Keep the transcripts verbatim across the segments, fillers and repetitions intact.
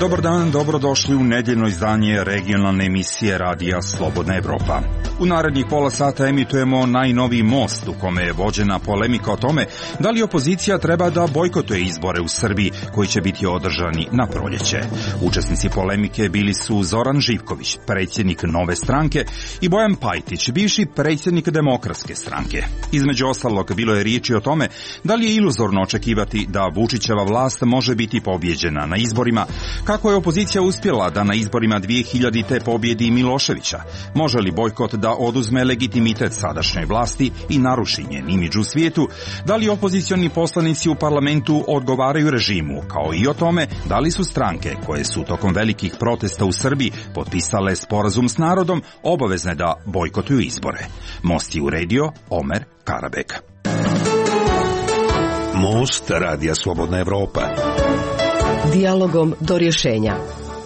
Dobar dan, dobrodošli u nedeljno izdanje regionalne emisije Radija Slobodna Evropa. U narednih pola sata emitujemo najnoviji Most, u kome je vođena polemika o tome da li opozicija treba da bojkotuje izbore u Srbiji koji će biti održani na proljeće. Učesnici polemike bili su Zoran Živković, predsjednik Nove stranke, i Bojan Pajtić, bivši predsjednik Demokratske stranke. Između ostalog, bilo je riječi o tome da li je iluzorno očekivati da Vučićeva vlast može biti pobjeđena na izborima, kako je opozicija uspjela da na izborima dvije hiljadite pobjedi Miloševića. Može li bojkot da oduzme legitimitet sadašnjoj vlasti i naruši njen imidž u svijetu? Da li opozicioni poslanici u parlamentu odgovaraju režimu, kao i o tome da li su stranke koje su tokom velikih protesta u Srbiji potpisale sporazum s narodom obavezne da bojkotuju izbore? Most je uredio Omer Karabek. Most Radija Slobodna Evropa. Dijalogom do rješenja.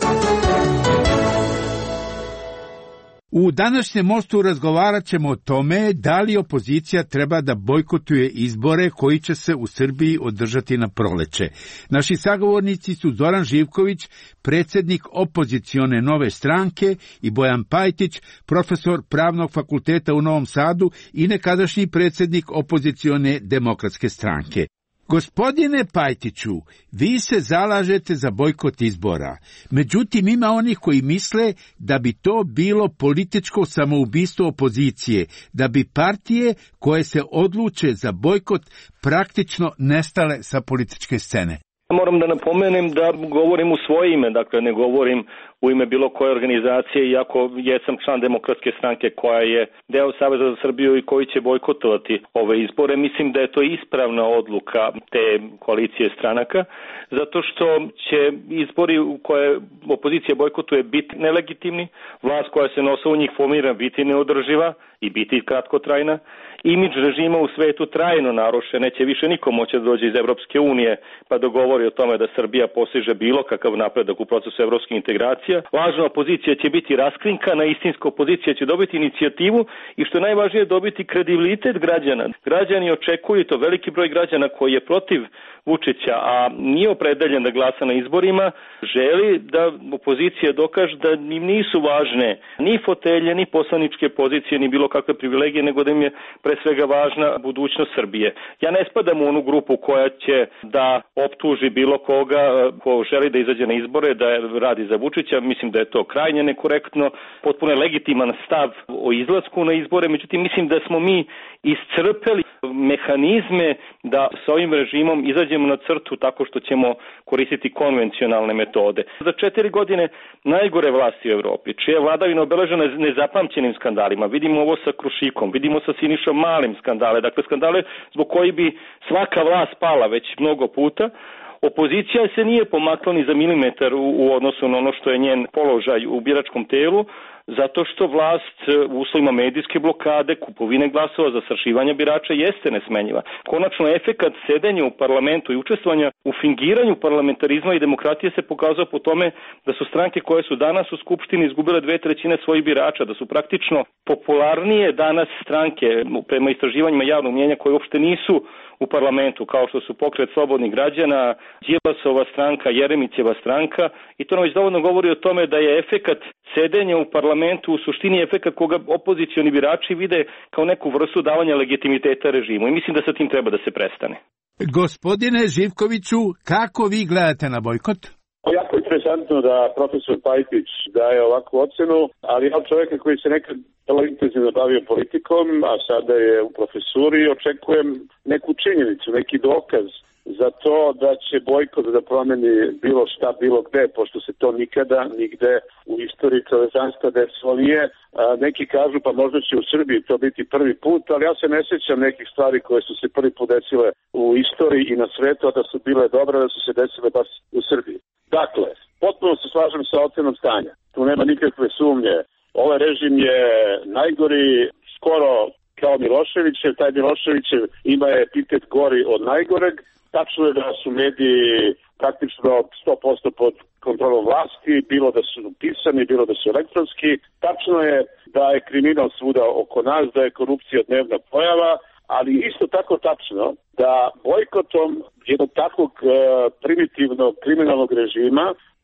U današnjem Mostu razgovarat ćemo o tome da li opozicija treba da bojkotuje izbore koji će se u Srbiji održati na proleće. Naši sagovornici su Zoran Živković, predsjednik opozicione Nove stranke, i Bojan Pajtić, profesor Pravnog fakulteta u Novom Sadu i nekadašnji predsjednik opozicione Demokratske stranke. Gospodine Pajtiću, vi se zalažete za bojkot izbora, međutim ima onih koji misle da bi to bilo političko samoubistvo opozicije, da bi partije koje se odluče za bojkot praktično nestale sa političke scene. Moram da napomenem da govorim u svoje ime, dakle ne govorim u ime bilo koje organizacije, iako jesam član Demokratske stranke koja je deo Saveza za Srbiju i koji će bojkotovati ove izbore. Mislim da je to ispravna odluka te koalicije stranaka, zato što će izbori u koje opozicija bojkotuje biti nelegitimni, vlast koja se nosa u njih formira biti neodrživa i biti kratkotrajna, imidž režima u svetu trajno narušen, neće više niko moći da dođe iz Evropske unije pa dogovori o tome da Srbija postiže bilo kakav napredak u procesu evropskih integracija. Lažna opozicija će biti raskrinkana, istinska opozicija će dobiti inicijativu i što je najvažnije dobiti kredibilitet građana. Građani očekuju, to veliki broj građana koji je protiv Vučića, a nije opredeljen da glasa na izborima, želi da opozicija dokaže da im nisu važne ni fotelje, ni poslaničke pozicije, ni bilo kakve privilegije, nego da im je pre svega važna budućnost Srbije. Ja ne spadam u onu grupu koja će da optuži bilo koga ko želi da izađe na izbore, da radi za Vučića. Mislim da je to krajnje nekorektno, potpuno je legitiman stav o izlasku na izbore, međutim mislim da smo mi iscrpeli mehanizme da sa ovim režimom izađemo na crtu tako što ćemo koristiti konvencionalne metode. Za četiri godine najgore vlasti u Evropi, čija je vladavina obeležena nezapamćenim skandalima, vidimo ovo sa Krušikom, vidimo sa Sinišom Malim skandale, dakle skandale zbog koji bi svaka vlast pala već mnogo puta. Opozicija se nije pomakla ni za milimetar u, u odnosu na ono što je njen položaj u biračkom telu, zato što vlast u uslovima medijske blokade, kupovine glasova, zastrašivanja birača jeste nesmenjiva. Konačno, efekat sedenja u parlamentu i učestvovanja u fingiranju parlamentarizma i demokratije se pokazao po tome da su stranke koje su danas u Skupštini izgubile dve trećine svojih birača, da su praktično popularnije danas stranke prema istraživanjima javnog mnijenja koje uopšte nisu u parlamentu, kao što su Pokret slobodnih građana, Đilasova stranka, Jeremićeva stranka, i to nam već dovoljno govori o tome da je efekat sedenja u parlamentu u suštini efekat koga opozicioni birači vide kao neku vrstu davanja legitimiteta režimu, i mislim da sa tim treba da se prestane. Gospodine Živkoviću, kako vi gledate na bojkot? Jako interesantno da profesor Pajtić daje ovakvu ocenu, ali ja čovjeka koji se nekad vrlo intenzivno bavio politikom, a sada je u profesuri, očekujem neku činjenicu, neki dokaz za to da će bojkot da promeni bilo šta, bilo gde, pošto se to nikada, nigde u istoriji čovečanstva desilo nije. Neki kažu pa možda će u Srbiji to biti prvi put, ali ja se ne sjećam nekih stvari koje su se prvi put desile u istoriji i na svetu, a da su bile dobre, da su se desile baš u Srbiji. Dakle, potpuno se slažem sa ocenom stanja. Tu nema nikakve sumnje. Ovaj režim je najgori, skoro kao Miloševićev. Taj Miloševićev ima epitet gori od najgoreg. Tačno je da su mediji praktično sto posto pod kontrolom vlasti, bilo da su pisani, bilo da su elektronski. Tačno je da je kriminal svuda oko nas, da je korupcija dnevna pojava, ali isto tako tačno da bojkotom jednog takvog e, primitivnog kriminalnog režima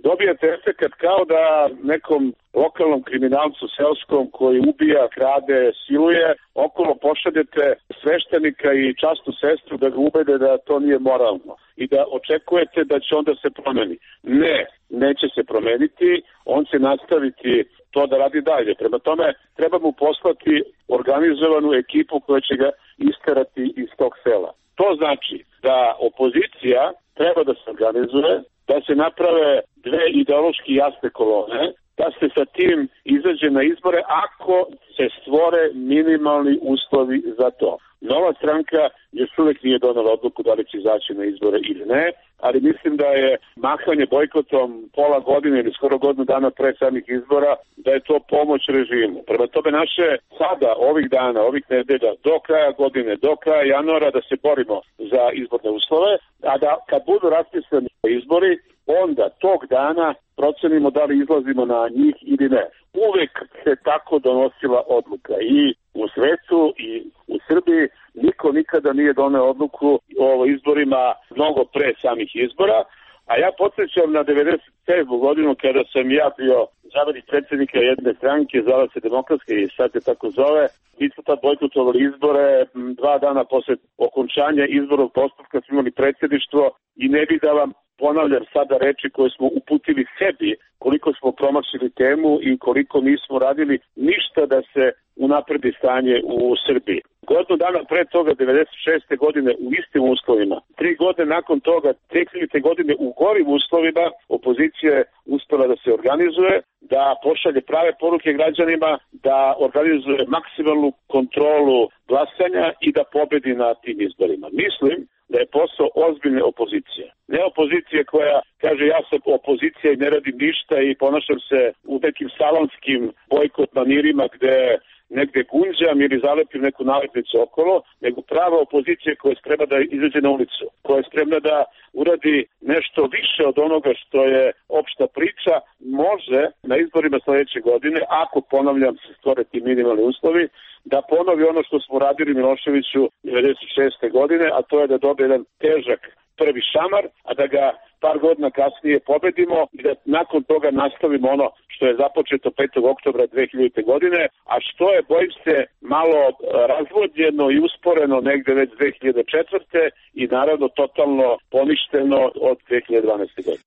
dobijete efekat kao da nekom lokalnom kriminalcu selskom koji ubija, krade, siluje, okolo pošaljete sveštenika i časnu sestru da ga ubede da to nije moralno i da očekujete da će onda se promeni. Ne, neće se promeniti, on će nastaviti to da radi dalje. Prema tome, treba mu poslati organizovanu ekipu koja će ga isterati iz tog sela. To znači da opozicija treba da se organizuje, da se naprave dve ideološki jasne kolone, da se sa tim izađe na izbore ako se stvore minimalni uslovi za to. Nova stranka još uvek nije donala odluku da li će izaći na izbore ili ne, ali mislim da je mahanje bojkotom pola godine ili skoro godinu dana pre samih izbora, da je to pomoć režimu. Prema tome naše sada, ovih dana, ovih nedelja, do kraja godine, do kraja januara da se borimo za izborne uslove, a da kad budu raspisani izbori, onda tog dana procenimo da li izlazimo na njih ili ne. Uvek se tako donosila odluka i u svetu i u Srbiji niko nikada nije doneo odluku o izborima mnogo pre samih izbora, a ja podsjećam na devedeset sedmu godinu kada sam ja bio zamenik predsjednika jedne stranke, zvala se Demokratske i sad se tako zove. Mi smo tad bojkotovali izbore, dva dana posle okončanja izbornog postupka smo imali predsjedništvo i ne bih da vam ponavljam sada reči koje smo uputili sebi, koliko smo promašili temu i koliko nismo radili ništa da se unapredi stanje u Srbiji. Godinu dana pre toga, devedeset šeste godine, u istim uslovima, tri godine nakon toga, dve hiljadite godine u gorim uslovima, opozicija je uspela da se organizuje, da pošalje prave poruke građanima, da organizuje maksimalnu kontrolu glasanja i da pobedi na tim izborima. Mislim da je posao ozbiljne opozicije. Ne opozicije koja kaže ja sam opozicija i ne radim ništa i ponašam se u nekim salonskim bojkot manirima gde negde gunđam ili zalepim neku nalepnicu okolo, nego prava opozicija koja je spremna da izađe na ulicu, koja je spremna da uradi nešto više od onoga što je opšta priča, može na izborima sledeće godine, ako ponavljam se stvore ti minimalni uslovi, da ponovi ono što smo radili Miloševiću devedeset šeste godine, a to je da dobije jedan težak prvi šamar, a da ga par godina kasnije pobedimo i da nakon toga nastavimo ono što je započeto petog oktobra dve hiljadite godine, a što je, bojim se, malo razvodnjeno i usporeno negde već dve hiljade četvrte i naravno totalno poništeno od dve hiljade dvanaeste godine.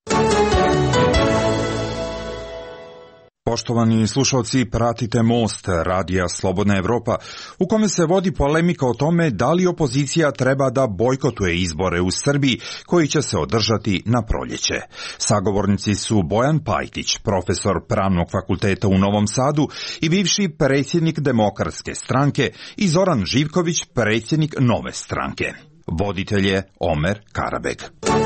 Poštovani slušalci, pratite Most, radija Slobodna Evropa, u kome se vodi polemika o tome da li opozicija treba da bojkotuje izbore u Srbiji koji će se održati na proljeće. Sagovornici su Bojan Pajtić, profesor Pravnog fakulteta u Novom Sadu i bivši predsjednik Demokratske stranke, i Zoran Živković, predsjednik Nove stranke. Voditelj je Omer Karabeg.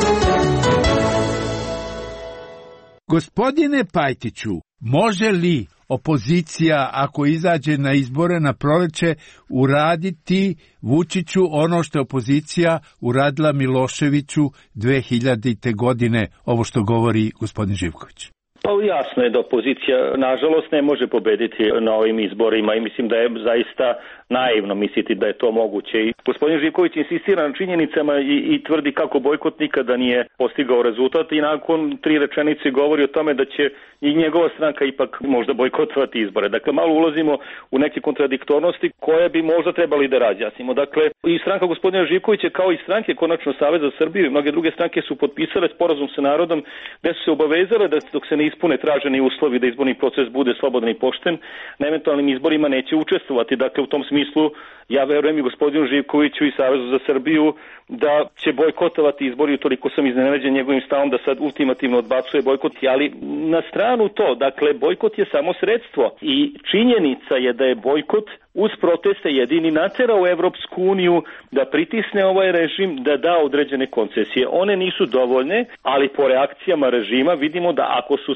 Gospodine Pajtiću, može li opozicija, ako izađe na izbore na proleće, uraditi Vučiću ono što je opozicija uradila Miloševiću dve hiljadite godine, ovo što govori gospodin Živković? Pa jasno je da opozicija, nažalost, ne može pobediti na ovim izborima i mislim da je zaista naivno misliti da je to moguće. I gospodin Živković insistira na činjenicama i, i tvrdi kako bojkot nikada nije postigao rezultat i nakon tri rečenice govori o tome da će i njegova stranka ipak možda bojkotovati izbore. Dakle, malo ulazimo u neke kontradiktornosti koje bi možda trebali da razjasnimo. Dakle, i stranka gospodina Živkovića kao i stranke, konačno Savez za Srbiju i mnoge druge stranke su potpisale sporazum sa narodom gde su se obavezale da dok se ne ispune traženi uslovi da izborni proces bude slobodan i pošten, na eventualnim izborima neće učestvovati. Dakle, u tom smislu ja verujem i gospodinu Živkoviću i Savezu za Srbiju da će bojkotovati izbori, toliko sam iznenađen njegovim stavom da sad ultimativno odbacuje bojkot, ali na stranu to, dakle, bojkot je samo sredstvo i činjenica je da je bojkot uz proteste jedini naterao Evropsku uniju da pritisne ovaj režim, da da određene koncesije. One nisu dovoljne, ali po reakcijama režima vidimo da ako su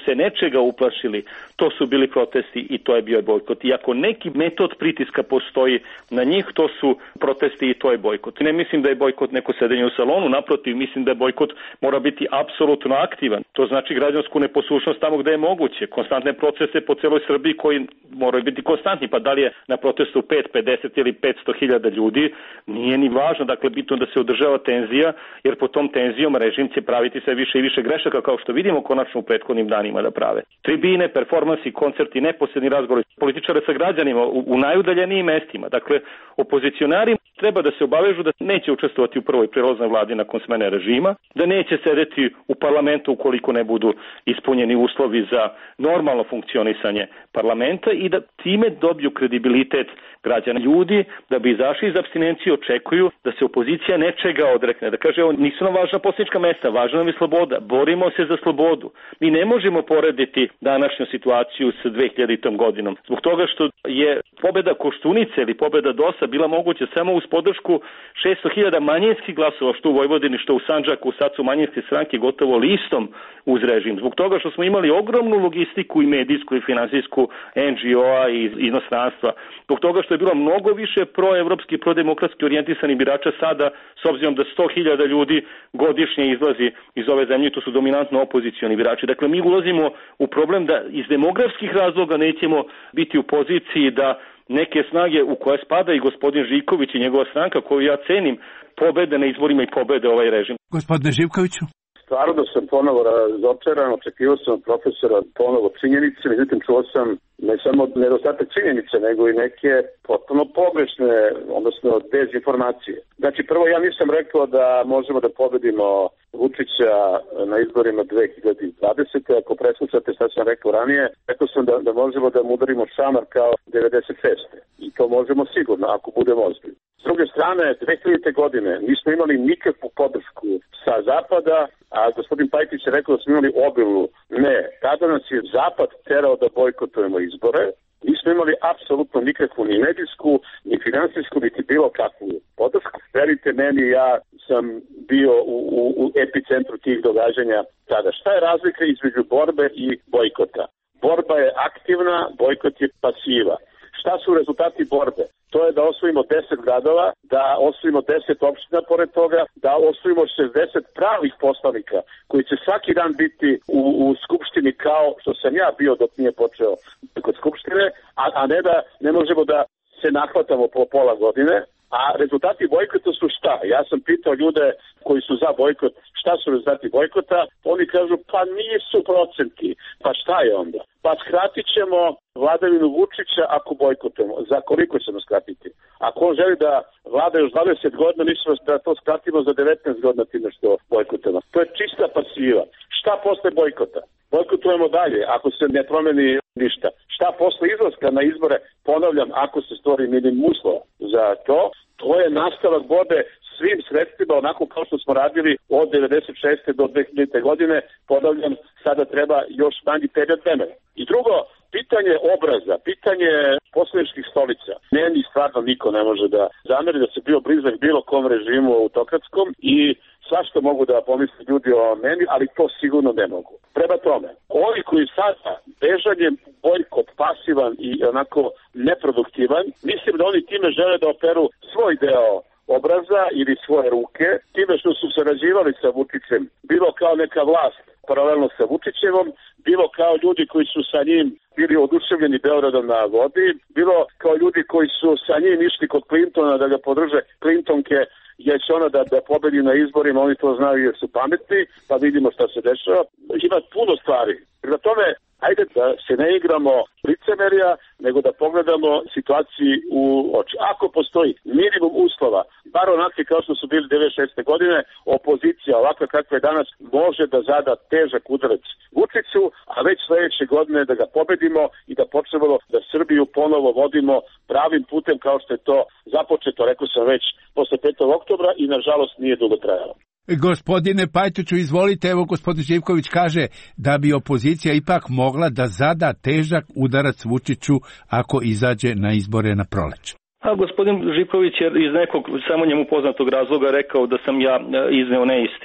se nečega uplašili, to su bili protesti i to je bio bojkot. I ako neki metod pritiska postoji na njih, to su protesti i to je bojkot. Ne mislim da je bojkot neko sedenje u salonu, naprotiv, mislim da je bojkot mora biti apsolutno aktivan. To znači građansku neposlušnost tamo gde je moguće, konstantne procese po celoj Srbiji koji moraju biti konstantni, pa da li je na protestu pet, pedeset ili petsto hiljada ljudi, nije ni važno, dakle bitno da se održava tenzija, jer po tom tenzijom režim će praviti sve više i više grešaka, kao što vidimo konačno u prethodnim danima da prave. Tribine, performansi, koncerti, neposredni razgovori političara sa građanima u, u najudaljenijim mestima. Dakle, opozicionari treba da se obavežu da neće učestvovati u prvoj preloznoj vladi nakon smene režima, da neće sedeti u parlamentu ukoliko ne budu ispunjeni uslovi za normalno funkcionisanje parlamenta i da time dobiju kredibilitet građana. Ljudi da bi izašli iz apstinencije očekuju da se opozicija nečega odrekne, da kaže, nisu nam važna poslanička mesta, važna nam je sloboda, borimo se za slobodu. Mi ne možemo porediti današnju situaciju sa dve hiljadite. godinom. Zbog toga što je pobeda Koštunice ili pobeda D O S-a bila moguća samo uz podršku šesto hiljada manjinskih glasova, što u Vojvodini, što u Sandžaku, sad su manjinske stranke gotovo listom uz režim. Zbog toga što smo imali ogromnu logistiku i medijsku i finansijsku en dži o-a i inostranstva. Zbog toga što je bilo mnogo više proevropski, prodemokratski orijentisanih birača sada, s obzirom da sto hiljada ljudi godišnje izlazi iz ove zemlje, to su dominantno opozicioni birači. Dakle, mi ulazimo u problem da iz demografskih razloga nećemo biti u poziciji da neke snage u koje spada i gospodin Živković i njegova stranka, koju ja cenim, pobede na izborima i pobede ovaj režim. Gospodine Živkoviću? Stvarno da sam ponovo razočaran, očekivao sam profesora ponovo činjenice, međutim čuo sam ne samo nedostatak činjenice, nego i neke potpuno pogrešne, odnosno dezinformacije. Znači, prvo, ja nisam rekao da možemo da pobedimo Vučića na izborima dve hiljade dvadesete. Ako preslušate šta sam rekao ranije, rekao sam da, da možemo da mu udarimo šamar kao devedeset šeste. I to možemo sigurno, ako budemo ozbiljni. S druge strane, dve hiljadite. godine nismo imali nikakvu podršku sa zapada, a gospodin Pajtić je rekao da smo imali obilu. Ne, tada nas je zapad terao da bojkotujemo izbore. Nismo imali apsolutno nikakvu ni medijsku, ni finansijsku, niti bilo kakvu podršku. Verite meni, ja sam bio u, u, u epicentru tih događanja tada. Šta je razlika između borbe i bojkota? Borba je aktivna, bojkot je pasiva. Šta su rezultati borbe? To je da osvojimo deset gradova, da osvojimo deset opština pored toga, da osvojimo šezdeset pravih poslanika koji će svaki dan biti u, u skupštini kao što sam ja bio dok nije počeo kod skupštine, a, a ne da ne možemo da se nahvatamo po pola godine. A rezultati bojkota su šta? Ja sam pitao ljude koji su za bojkot, šta su rezultati bojkota? Oni kažu, pa nisu procenti. Pa šta je onda? Pa skratit ćemo vladavinu Vučića ako bojkotujemo. Za koliko ćemo skratiti? Ako on želi da vlada još dvadeset godina, mislimo da to skratimo za devetnaest godina time što bojkotujemo. To je čista pasiva. Šta posle bojkota? Bojkotujemo dalje ako se ne promeni ništa. Šta posle izlaska na izbore? Ponavljam, ako se stvori minimum uslova za to, to je nastavak borbe svim sredstvima, onako kao što smo radili od devedeset šeste do dve hiljadite. godine. Ponavljam, sada treba još manji period vremena. I drugo, pitanje obraza, pitanje poslaničkih stolica. Meni stvarno niko ne može da zameri da se bio blizak bilo kom režimu autokratskom i svašta mogu da pomisli ljudi o meni, ali to sigurno ne mogu. Prema tome, ovi koji sada bežanjem bojkot pasivan i onako neproduktivan, mislim da oni time žele da operu svoj deo obraza ili svoje ruke, time što su sarađivali sa Vučićem, bilo kao neka vlast paralelno sa Vučićevom, bilo kao ljudi koji su sa njim bili oduševljeni Beogradom na vodi, bilo kao ljudi koji su sa njim išli kod Clintona da ga podrže Clintonke, jer će ona da, da pobedi na izborima, oni to znaju jer su pametni, pa vidimo šta se dešava. Ima puno stvari. Prema tome, ajde da se ne igramo licemerja, nego da pogledamo situaciji u oči. Ako postoji minimum uslova, bar onakvi kao što su bili devedeset šeste. godine, opozicija, ovakva kakva je danas, može da zada težak udarac Vučiću, a već sledeće godine da ga pobedimo i da počnemo da Srbiju ponovo vodimo pravim putem kao što je to započeto, rekao sam već, posle petog oktobra i nažalost nije dugo trajalo. Gospodine Pajtiću, izvolite, evo gospodin Živković kaže da bi opozicija ipak mogla da zada težak udarac Vučiću ako izađe na izbore na proleće. A gospodin Živković je iz nekog samo njemu poznatog razloga rekao da sam ja izneo neistinu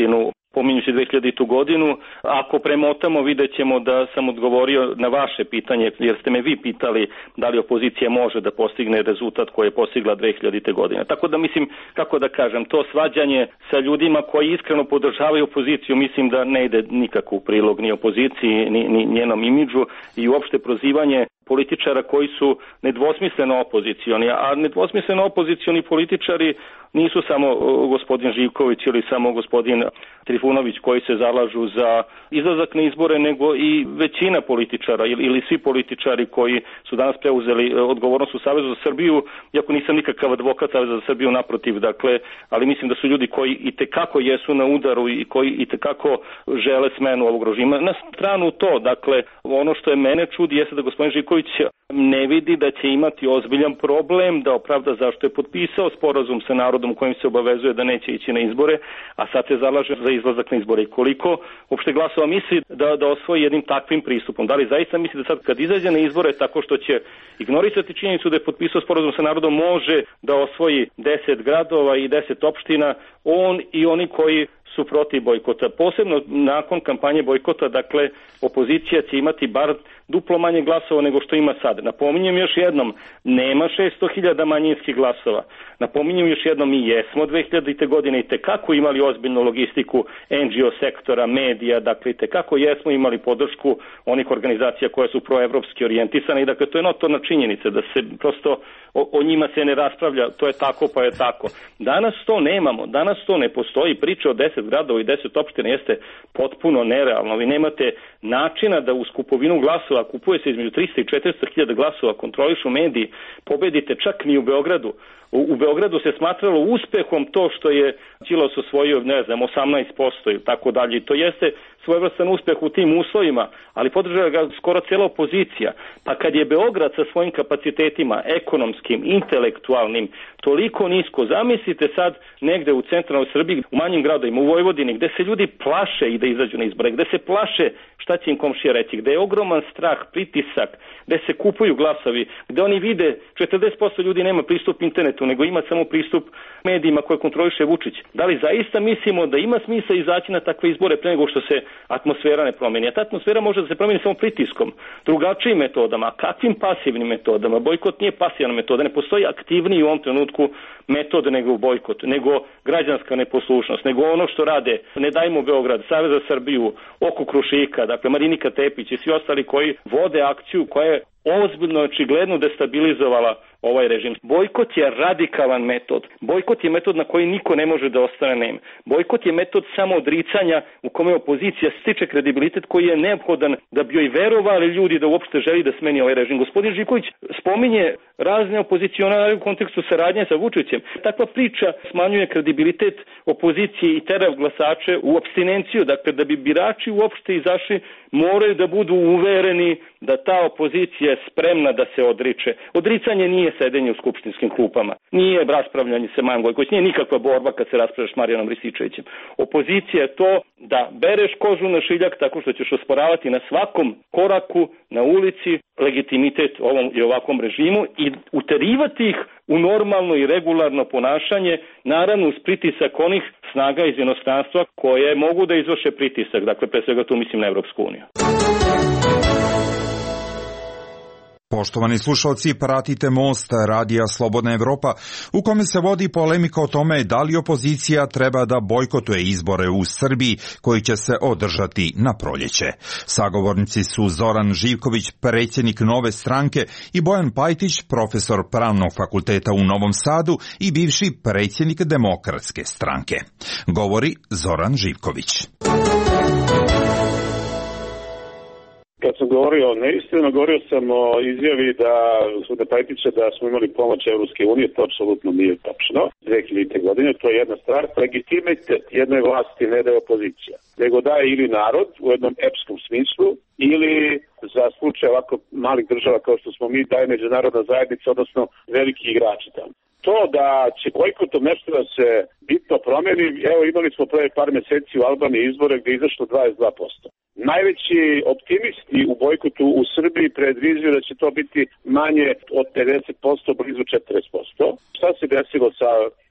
pominjući dve hiljadite. godinu. Ako premotamo, vidjet ćemo da sam odgovorio na vaše pitanje, jer ste me vi pitali da li opozicija može da postigne rezultat koji je postigla dve hiljadite. godine. Tako da mislim, kako da kažem, to svađanje sa ljudima koji iskreno podržavaju opoziciju, mislim da ne ide nikako u prilog ni opoziciji, ni, ni njenom imidžu i uopšte prozivanje političara koji su nedvosmisleno opozicioni, a nedvosmisleno opozicioni političari nisu samo gospodin Živković ili samo gospodin Trifunović koji se zalažu za izlazak na izbore, nego i većina političara ili, ili svi političari koji su danas preuzeli odgovornost u Savezu za Srbiju, iako nisam nikakav advokat Saveza za Srbiju, naprotiv, dakle, ali mislim da su ljudi koji itekako jesu na udaru i koji itekako žele smenu ovog režima. Na stranu to, dakle, ono što je mene čudi jeste da gospodin Živković ne vidi da će imati ozbiljan problem da opravda zašto je potpisao sporazum sa narodom kojim se obavezuje da neće ići na izbore, a sad se zalaže za izlazak na izbore. I koliko uopšte glasova misli da, da osvoji jednim takvim pristupom? Da li zaista misli da sad kad izađe na izbore tako što će ignorisati činjenicu da je potpisao sporazum sa narodom može da osvoji deset gradova i deset opština, on i oni koji su protiv bojkota. Posebno nakon kampanje bojkota, dakle, opozicija će imati bar duplo manje glasova nego što ima sad. Napominjem još jednom, nema šesto hiljada manjinskih glasova. Napominjem još jednom, mi jesmo dve hiljadite. godine i tekako imali ozbiljnu logistiku N G O sektora, medija, dakle, i tekako jesmo imali podršku onih organizacija koje su proevropski orijentisane i dakle, to je notorna činjenica da se prosto o, o njima se ne raspravlja, to je tako pa je tako. Danas to nemamo, danas to ne postoji, priča o deset gradova i deset opština jeste potpuno nerealno. Vi nemate načina da uz kupovinu glasova, kupuje se između trista i četiristo hiljada glasova, kontrolišu mediji, pobedite čak ni u Beogradu. U, u Beogradu se smatralo uspehom to što je Đilas osvojio, ne znam, osamnaest posto ili tako dalje. I to jeste svojevrstan uspeh u tim uslovima, ali podržava ga skoro cijela opozicija. Pa kad je Beograd sa svojim kapacitetima, ekonomskim, intelektualnim, toliko nisko, zamislite sad negde u centralnoj Srbiji, u manjim gradovima, u Vojvodini, gde se ljudi plaše i da izađu na izbore, gde se plaše šta će im komšija reći, gde je ogroman strah, pritisak, gde se kupuju glasovi, gde oni vide četrdeset posto ljudi nema pristup internetu, nego ima samo pristup medijima koje kontroliše Vučić. Da li zaista mislimo da ima smisla izaći na takve izbore pre nego što se atmosfera ne promeni? A ta atmosfera može da se promeni samo pritiskom, drugačijim metodama. Kakvim pasivnim metodama? Bojkot nije pasivna metoda, ne postoji aktivniji u ovom trenutku metod nego bojkot, nego građanska neposlušnost, nego ono što rade Ne dajmo Beograd, Savez za Srbiju, oko Krušika, dakle Marinika Tepić i svi ostali koji vode akciju koja je ozbiljno, očigledno destabilizovala ovaj režim. Bojkot je radikalan metod. Bojkot je metod na koji niko ne može da ostane nem. Bojkot je metod samo odricanja u kome opozicija stiče kredibilitet koji je neophodan da bi joj verovali ljudi da uopšte želi da smeni ovaj režim. Gospodin Živković spominje razne opozicionare u kontekstu saradnje sa Vučićem. Takva priča smanjuje kredibilitet opozicije i tera glasače u apstinenciju. Dakle, da bi birači uopšte izašli, moraju da budu uvereni da ta opozicija je spremna da se odriče. Odricanje nije sedenje u skupštinskim klupama, nije raspravljanje sa Majom Gojković, nije nikakva borba kad se raspravljaš s Marijanom Rističevićem. Opozicija je to da bereš kožu na šiljak tako što ćeš osporavati na svakom koraku, na ulici, legitimitet ovom i ovakvom režimu i uterivati ih u normalno i regularno ponašanje, naravno uz pritisak onih snaga iz inostranstva koje mogu da izvrše pritisak, dakle pre svega tu mislim na Evropsku uniju. Poštovani slušalci, pratite Most, radija Slobodna Evropa, u kome se vodi polemika o tome da li opozicija treba da bojkotuje izbore u Srbiji koji će se održati na proljeće. Sagovornici su Zoran Živković, predsjednik Nove stranke, i Bojan Pajtić, profesor Pravnog fakulteta u Novom Sadu i bivši predsjednik Demokratske stranke. Govori Zoran Živković. Kad sam govorio neistinu, govorio sam o izjavi da gospodina Pajtića da smo imali pomoć Evropske unije, to apsolutno nije tačno. dve hiljadite. godine, to je jedna stvar. Legitimitet jedne vlasti ne daje opozicija, nego daje ili narod u jednom epskom smislu, ili za slučaj ovako malih država kao što smo mi daje međunarodna zajednica, odnosno veliki igrači tamo. To da će bojkotom nešto da se bitno promeni, evo imali smo pre par meseci u Albaniji izbore gdje je izašlo dvadeset dva posto. Najveći optimisti u bojkotu u Srbiji predviđuju da će to biti manje od pedeset posto, blizu četrdeset posto. Šta se desilo sa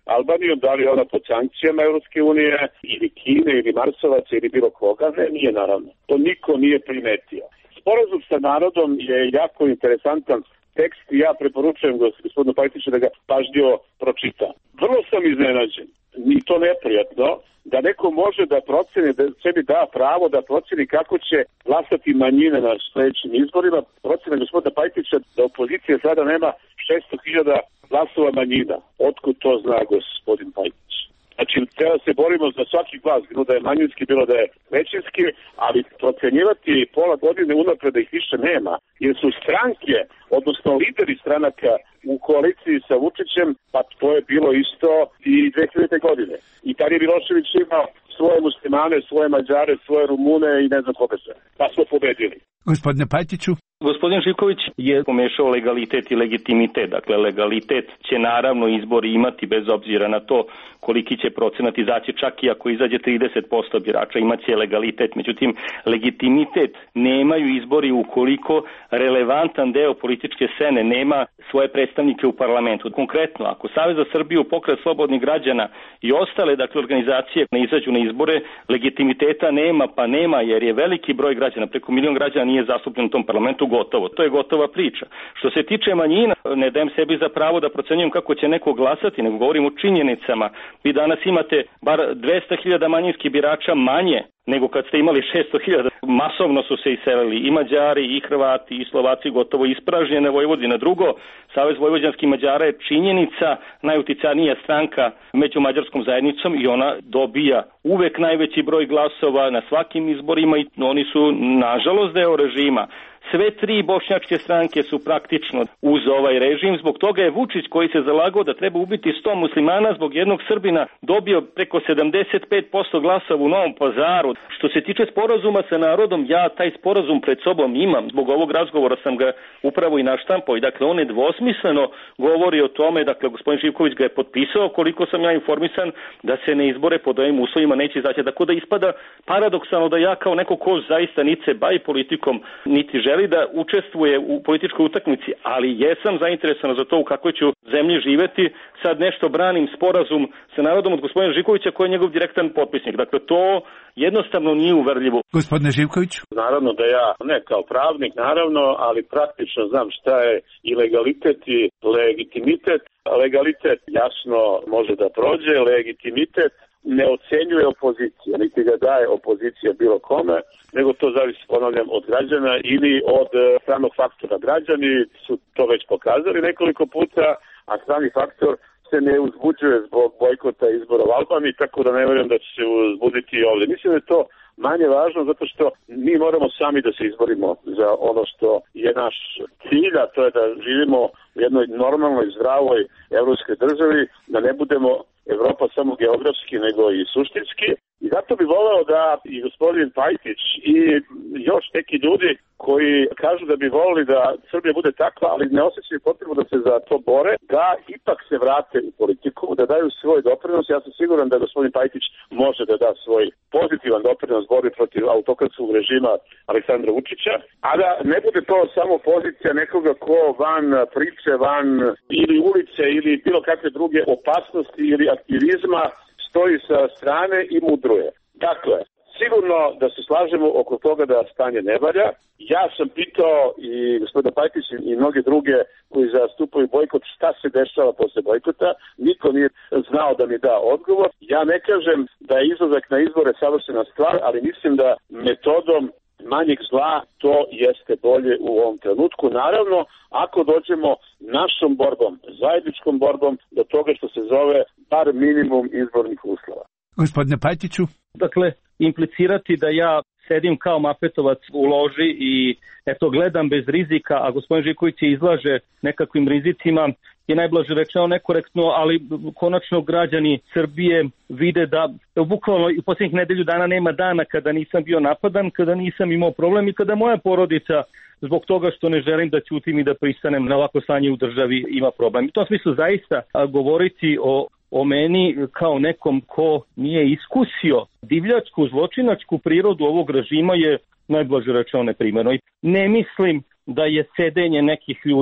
Albanijom, da li ona pod sankcijama Europske unije ili Kine ili Marsovaca ili bilo koga? Ne, nije naravno. To niko nije primetio. Sporazum sa narodom je jako interesantan tekst i ja preporučujem gospodinu Pajtiću da ga pažljivo pročita. Vrlo sam iznenađen, ni to neprijatno, da neko može da proceni, da sebi da pravo da proceni kako će glasati manjine na sledećim izborima. Procena gospodina Pajtića da opozicija sada nema šesto hiljada glasova manjina. Otkud to zna gospodin Pajtić? Znači, treba se borimo za svaki glas, bilo da je manjinski, bilo da je većinski, ali procenjivati pola godine unapred da ih više nema, jer su stranke, odnosno lideri stranaka u koaliciji sa Vučićem, pa to je bilo isto i dve hiljadite godine. I tad je Milošević imao svoje muslimane, svoje Mađare, svoje Rumune i ne znam koga se. Pa smo pobedili. Gospodine Pajtiću. Gospodin Živković je pomešao legalitet i legitimitet. Dakle, legalitet će naravno izbori imati bez obzira na to koliki će procenat izaći, čak i ako izađe trideset posto birača, imaće legalitet. Međutim, legitimitet nemaju izbori ukoliko relevantan deo političke scene nema svoje predstavnike u parlamentu. Konkretno, ako Savez za Srbiju, Pokret slobodnih građana i ostale dakle organizacije ne izađu na izbore, legitimiteta nema, pa nema, jer je veliki broj građana, preko milion građana nije zastupljen u tom parlamentu, gotovo. To je gotova priča. Što se tiče manjina, ne dajem sebi za pravo da procenjujem kako će neko glasati, nego govorim o činjenicama. Vi danas imate bar dvesta hiljada manjinskih birača manje nego kad ste imali šesto hiljada. Masovno su se iselili i Mađari, i Hrvati, i Slovaci, gotovo ispražnjene Vojvodina. Drugo, Savez vojvođanskih Mađara je činjenica najuticajnija stranka među mađarskom zajednicom i ona dobija uvek najveći broj glasova na svakim izborima i oni su, nažalost, deo režima. Sve tri bošnjačke stranke su praktično uz ovaj režim, zbog toga je Vučić, koji se zalagao da treba ubiti sto muslimana, zbog jednog Srbina dobio preko sedamdeset pet posto glasova u Novom Pazaru. Što se tiče sporazuma sa narodom, ja taj sporazum pred sobom imam, zbog ovog razgovora sam ga upravo i naštampao i dakle on nedvosmisleno govori o tome, dakle gospodin Živković ga je potpisao, koliko sam ja informisan, da se ne izbore pod ovim uslovima neće izaći, tako da ispada paradoksalno da ja kao neko ko zaista niti se bavi politikom, niti želi da učestvuje u političkoj utakmici, ali jesam zainteresovan za to u kakvoj ću zemlji živeti, sad nešto branim sporazum sa narodom od gospodina Živkovića koji je njegov direktan potpisnik. Dakle, to jednostavno nije uverljivo. Gospodine Živković? Naravno da ja, ne kao pravnik, naravno, ali praktično znam šta je i legalitet i legitimitet. Legalitet jasno može da prođe, legitimitet ne ocenjuje opozicija, niti ga daje opozicija bilo kome, nego to zavisi, ponavljam, od građana ili od stranog faktora. Građani su to već pokazali nekoliko puta, a strani faktor se ne uzbuđuje zbog bojkota izbora u Albaniji, tako da ne vjerujem da će se uzbuditi i ovdje. Mislim da je to manje važno zato što mi moramo sami da se izborimo za ono što je naš cilj, a to je da živimo u jednoj normalnoj, zdravoj evropskoj državi, da ne budemo Evropa samo geografski, nego i suštinski. I zato bi voleo da i gospodin Pajtić i još neki ljudi koji kažu da bi volili da Srbija bude takva, ali ne osjećaju potrebu da se za to bore, da ipak se vrate u politiku, da daju svoj doprinos. Ja sam siguran da gospodin Pajtić može da da svoj pozitivan doprinos borbi protiv autokratskog režima Aleksandra Vučića, a da ne bude to samo pozicija nekoga ko van priče, van ili ulice ili bilo kakve druge opasnosti ili aktivizma stoji sa strane i mudruje. Dakle, sigurno da se slažemo oko toga da stanje ne valja. Ja sam pitao i gospodina Pajtića i mnoge druge koji zastupaju bojkot šta se dešava posle bojkota. Niko nije znao da mi da odgovor. Ja ne kažem da je izlazak na izbore savršena stvar, ali mislim da metodom manjeg zla to jeste bolje u ovom trenutku. Naravno, ako dođemo našom borbom, zajedničkom borbom do toga što se zove bar minimum izbornih uslova. Gospodine Pajtiću? Dakle, implicirati da ja sedim kao Mapetovac u loži i eto gledam bez rizika, a gospodin Živković se izlaže nekakvim rizicima, je najblaže rečeno nekorektno, ali konačno građani Srbije vide da bukvalno u posljednjih nedelju dana nema dana kada nisam bio napadan, kada nisam imao problem i kada moja porodica zbog toga što ne želim da ćutim i da pristanem na ovako stanje u državi ima problem. U tom smislu zaista govoriti o o meni kao nekom ko nije iskusio divljačku, zločinačku prirodu ovog režima je najblaže rečeno neprimjerno. Ne mislim da je sedenje nekih ljudi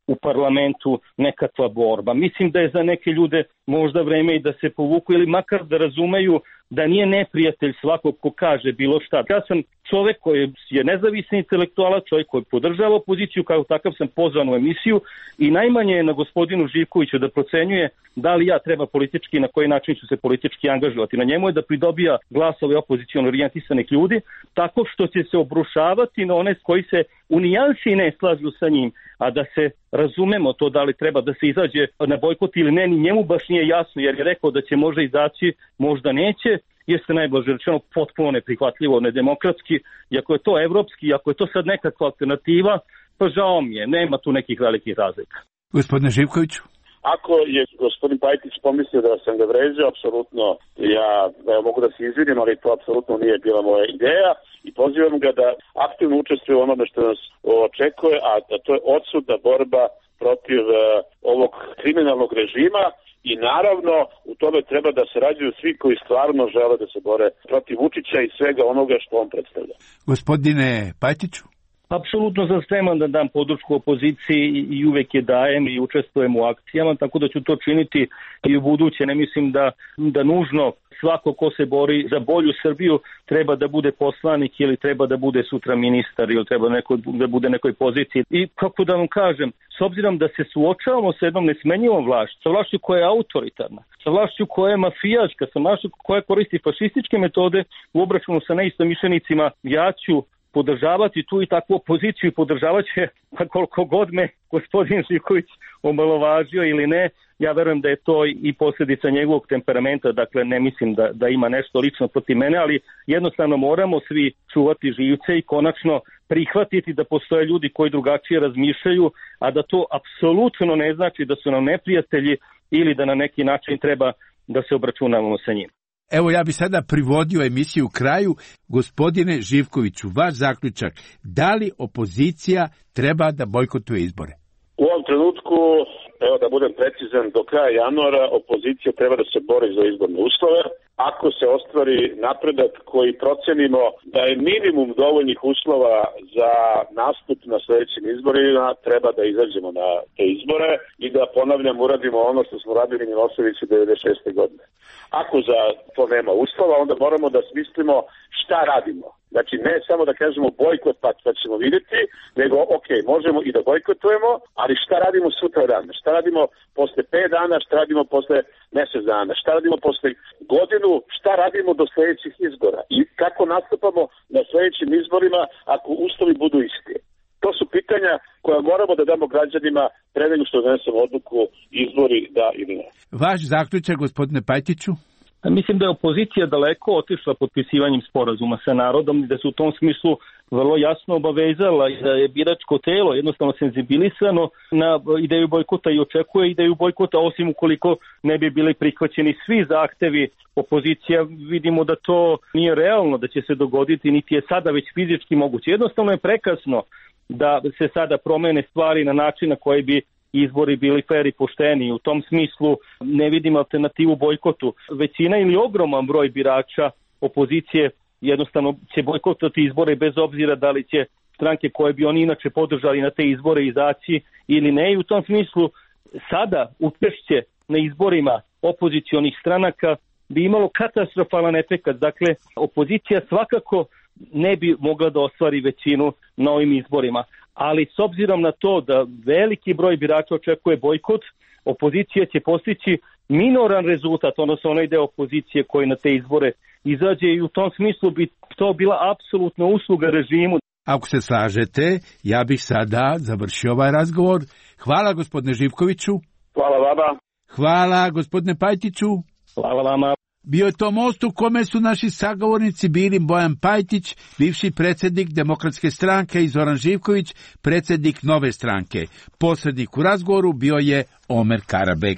u parlamentu nekakva borba. Mislim da je za neke ljude možda vreme i da se povuku ili makar da razumeju da nije neprijatelj svakog ko kaže bilo šta. Ja sam čovek koji je nezavisni intelektualac, čovjek koji podržava opoziciju, kao takav sam pozvan u emisiju i najmanje je na gospodinu Živkoviću da procenjuje da li ja treba politički, na koji način ću se politički angažovati. Na njemu je da pridobija glasove opoziciono orijentisanih ljudi, tako što će se obrušavati na one koji se u nijansi ne slažu sa njim, a da se razumemo to da li treba da se izađe na bojkot ili ne, ni njemu baš nije jasno, jer je rekao da će možda izaći, možda neće, jeste najblaže rečeno potpuno neprihvatljivo, nedemokratski, i ako je to evropski, ako je to sad nekakva alternativa, pa žao mi je, nema tu nekih velikih razlika. Gospodine Živkoviću. Ako je gospodin Pajtić pomislio da sam ga vređao, apsolutno ja, ja mogu da se izvinim, ali to apsolutno nije bila moja ideja i pozivam ga da aktivno učestvuje u onome što nas očekuje, a to je odsudna borba protiv uh, ovog kriminalnog režima i naravno u tome treba da sarađuju svi koji stvarno žele da se bore protiv Vučića i svega onoga što on predstavlja. Gospodine Pajtiću. Apsolutno sam spreman da dam podršku opoziciji i uvek je dajem i učestvujem u akcijama, tako da ću to činiti i u buduće. Ne mislim da, da nužno svako ko se bori za bolju Srbiju treba da bude poslanik ili treba da bude sutra ministar ili treba neko, da bude nekoj poziciji. I kako da vam kažem, s obzirom da se suočavamo sa jednom nesmenjivom vlašću, sa vlašću koja je autoritarna, sa vlašću koja je mafijaška, sa vlašću koja koristi fašističke metode u obračunu sa neistomišljenicima, ja ću podržavati tu i takvu opoziciju i podržavat će, pa koliko god me gospodin Živković omalovažio ili ne, ja verujem da je to i posljedica njegovog temperamenta, dakle ne mislim da, da ima nešto lično protiv mene, ali jednostavno moramo svi čuvati živce i konačno prihvatiti da postoje ljudi koji drugačije razmišljaju, a da to apsolutno ne znači da su nam neprijatelji ili da na neki način treba da se obračunavamo sa njim. Evo ja bi sada privodio emisiju kraju. Gospodine Živkoviću, vaš zaključak, da li opozicija treba da bojkotuje izbore? U ovom trenutku, evo da budem precizan, do kraja januara opozicija treba da se bori za izborne uslove. Ako se ostvari napredak koji procenimo da je minimum dovoljnih uslova za nastup na sljedećim izborima, treba da izađemo na te izbore i da, ponavljam, uradimo ono što smo radili Miloševiću devedeset šeste godine. Ako za to nema uslova, onda moramo da smislimo šta radimo. Znači, ne samo da kažemo bojkot pa, pa ćemo vidjeti, nego ok, možemo i da bojkotujemo, ali šta radimo sutra dan? Šta radimo posle pet dana, šta radimo posle mjesec dana, šta radimo posle godinu, šta radimo do sljedećih izbora i kako nastupamo na sljedećim izborima ako uslovi budu isti. To su pitanja koja moramo da damo građanima pre nego što donesemo odluku izbori da ili ne. Vaš zaključak, gospodine Pajtiću? Mislim da je opozicija daleko otišla potpisivanjem sporazuma sa narodom i da se u tom smislu vrlo jasno obavezala i da je biračko telo jednostavno senzibilisano na ideju bojkota i očekuje ideju bojkota, osim ukoliko ne bi bili prihvaćeni svi zahtevi opozicija. Vidimo da to nije realno da će se dogoditi, niti je sada već fizički moguće. Jednostavno je prekasno da se sada promene stvari na način na koji bi izbori bili fer i pošteni. U tom smislu ne vidim alternativu bojkotu. Većina ili ogroman broj birača opozicije jednostavno će bojkotati izbore bez obzira da li će stranke koje bi oni inače podržali na te izbore izaći ili ne. I u tom smislu sada učešće na izborima opozicionih stranaka bi imalo katastrofalan efekat. Dakle, opozicija svakako ne bi mogla da ostvari većinu na ovim izborima. Ali s obzirom na to da veliki broj birača očekuje bojkot, opozicija će postići minoran rezultat, odnosno onaj deo opozicije koji na te izbore izađe i u tom smislu bi to bila apsolutna usluga režimu. Ako se slažete, ja bih sada završio ovaj razgovor. Hvala gospodine Živkoviću. Hvala vama. Hvala gospodine Pajtiću. Hvala vama. Bio je to most u kome su naši sagovornici bili Bojan Pajtić, bivši predsjednik Demokratske stranke, i Zoran Živković, predsjednik Nove stranke. Posrednik u razgovoru bio je Omer Karabek.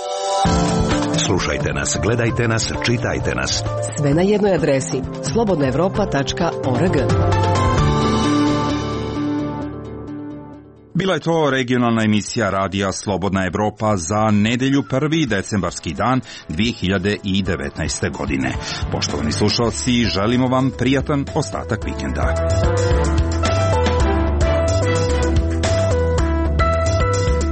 Slušajte nas, gledajte nas, čitajte nas. Sve na jednoj adresi slobodna evropa tačka org. Bila je to regionalna emisija radija Slobodna Evropa za nedelju prvi decembarski dan dvije hiljade devetnaeste. godine. Poštovani slušalci, želimo vam prijatan ostatak vikenda.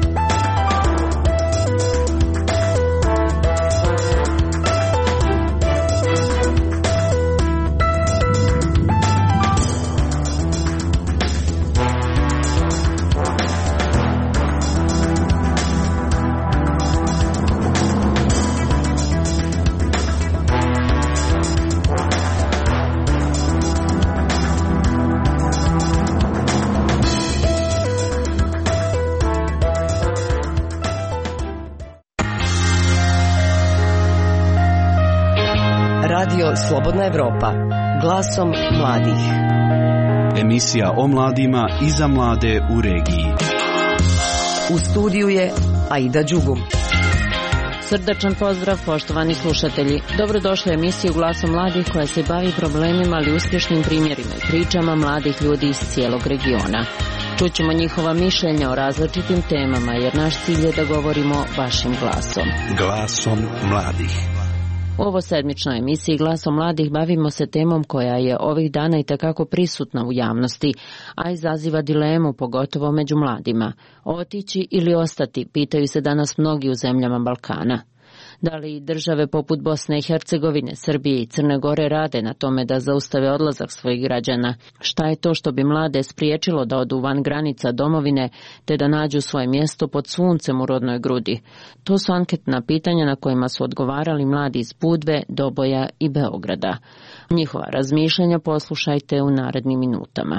Radio Slobodna Evropa. Glasom mladih. Emisija o mladima i za mlade u regiji. U studiju je Aida Đugum. Srdačan pozdrav, poštovani slušatelji. Dobrodošli u emisiju Glasom mladih koja se bavi problemima, ali uspješnim primjerima i pričama mladih ljudi iz cijelog regiona. Čućemo njihova mišljenja o različitim temama, jer naš cilj je da govorimo vašim glasom. Glasom mladih. U ovo sedmičnoj emisiji Glasom mladih bavimo se temom koja je ovih dana i takako prisutna u javnosti, a izaziva dilemu, pogotovo među mladima. Otići ili ostati, pitaju se danas mnogi u zemljama Balkana. Da li države poput Bosne i Hercegovine, Srbije i Crne Gore rade na tome da zaustave odlazak svojih građana? Šta je to što bi mlade spriječilo da odu van granica domovine te da nađu svoje mjesto pod suncem u rodnoj grudi? To su anketna pitanja na kojima su odgovarali mladi iz Budve, Doboja i Beograda. Njihova razmišljanja poslušajte u narednim minutama.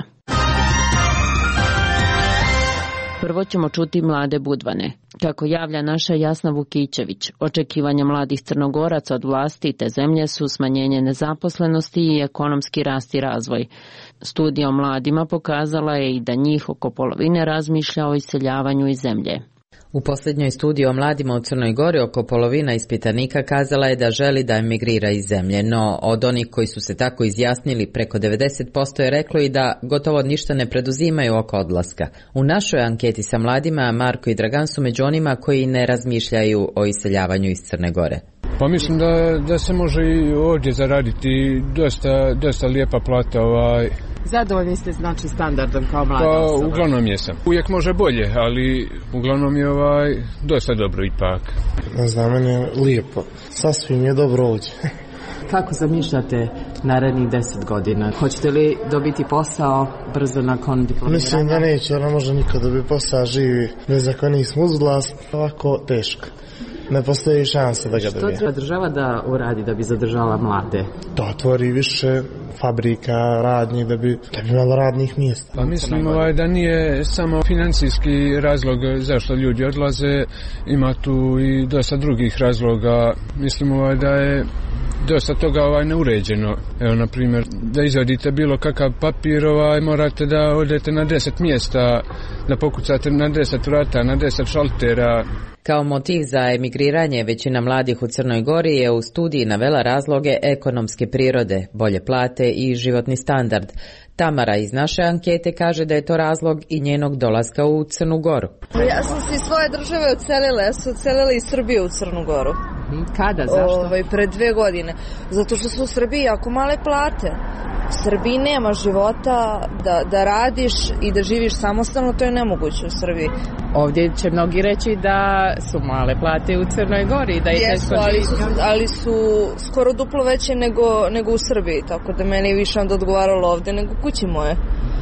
Prvo ćemo čuti mlade Budvane. Kako javlja naša Jasna Vukićević, očekivanja mladih Crnogoraca od vlasti te zemlje su smanjenje nezaposlenosti i ekonomski rast i razvoj. Studija o mladima pokazala je i da njih oko polovine razmišlja o iseljavanju iz zemlje. U posljednjoj studiji o mladima u Crnoj Gori oko polovina ispitanika kazala je da želi da emigrira iz zemlje, no od onih koji su se tako izjasnili preko devedeset posto je reklo i da gotovo ništa ne preduzimaju oko odlaska. U našoj anketi sa mladima Marko i Dragan su među onima koji ne razmišljaju o iseljavanju iz Crne Gore. Pa mislim da, da se može i ovdje zaraditi dosta, dosta lijepa plata. Ovaj. Zadovoljni ste znači standardom kao mlada pa, osoba? Uglavnom jesam. Uvijek može bolje, ali uglavnom je ovaj, dosta dobro ipak. Ne znam, meni je lijepo. Sasvim je dobro ovdje. Kako zamišljate narednih deset godina? Hoćete li dobiti posao brzo nakon diplomiranja? Mislim da neće, ona može niko dobiti posao, živi bez ako nismo uz vlast, ovako teško. Ne postoji šanse da ga dobije. Što treba država da uradi da bi zadržala mlade? Da otvori više fabrika, radnji, da bi, da bi imalo radnih mjesta. Pa mislim ovaj, da nije samo financijski razlog zašto ljudi odlaze, ima tu i dosta drugih razloga. Mislim ovaj, da je dosta toga ovaj, neuređeno. Evo, na primjer, da izvadite bilo kakav papir, ovaj, morate da odete na deset mjesta, da pokucate na deset vrata, na deset šaltera. Kao motiv za emigriranje većina mladih u Crnoj Gori je u studiji navela razloge ekonomske prirode, bolje plate i životni standard. Tamara iz naše ankete kaže da je to razlog i njenog dolaska u Crnu Goru. Ja sam se iz svoje države odselila, ja sam odselila iz Srbije u Crnu Goru. Kada, zašto? Ovaj, pre dve godine. Zato što su u Srbiji jako male plate. U Srbiji nema života da, da radiš i da živiš samostalno, to je nemoguće u Srbiji. Ovdje će mnogi reći da su male plate u Crnoj Gori. Da je Jesu, ali su, ali su skoro duplo veće nego, nego u Srbiji, tako da meni više onda odgovaralo ovdje nego kući moje.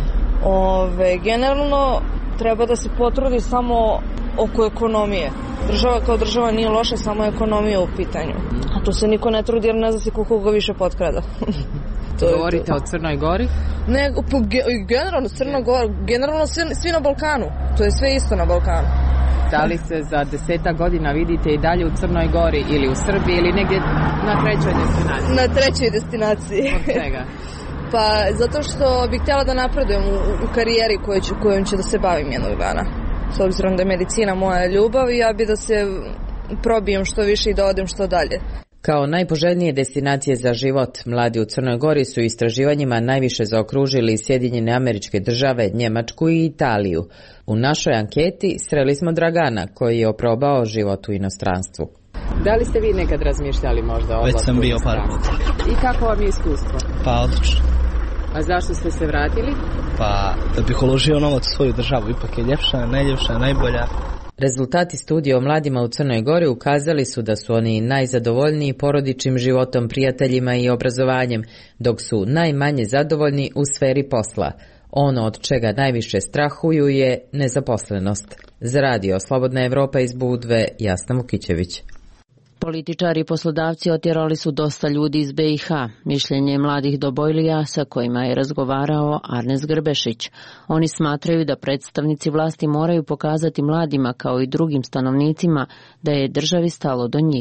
Ove, generalno treba da se potrudi samo oko ekonomije. Država kao država nije loša, samo ekonomija u pitanju. A tu se niko ne trudi jer ne zna se koliko ga više potkrada. Govorite o Crnoj Gori? Ne, generalno Crna Gora, generalno svi, svi na Balkanu. To je sve isto na Balkanu. Da li se za deseta godina vidite i dalje u Crnoj Gori ili u Srbiji ili negdje na trećoj destinaciji? Na trećoj destinaciji. Od čega? Pa zato što bih htjela da napredujem u, u karijeri koju ću, kojom ću da se bavim jednog dana. S obzirom da je medicina moja ljubav i ja bi da se probijem što više i da odem što dalje. Kao najpoželjnije destinacije za život, mladi u Crnoj Gori su istraživanjima najviše zaokružili Sjedinjene Američke Države, Njemačku i Italiju. U našoj anketi sreli smo Dragana, koji je oprobao život u inostranstvu. Da li ste vi nekad razmišljali možda o odlasku? Već sam bio par puta. I kako vam je iskustvo? Pa odlično. A zašto ste se vratili? Pa da bih uložio novac u svoju državu, ipak je ljepša, najljepša, najbolja. Rezultati studije o mladima u Crnoj Gori ukazali su da su oni najzadovoljniji porodičnim životom, prijateljima i obrazovanjem, dok su najmanje zadovoljni u sferi posla. Ono od čega najviše strahuju je nezaposlenost. Za radio Slobodna Evropa iz Budve, Jasna Vukićević. Političari i poslodavci otjerali su dosta ljudi iz B i H. Mišljenje mladih Dobojlija sa kojima je razgovarao Arnes Grbešić. Oni smatraju da predstavnici vlasti moraju pokazati mladima kao i drugim stanovnicima da je državi stalo do njih.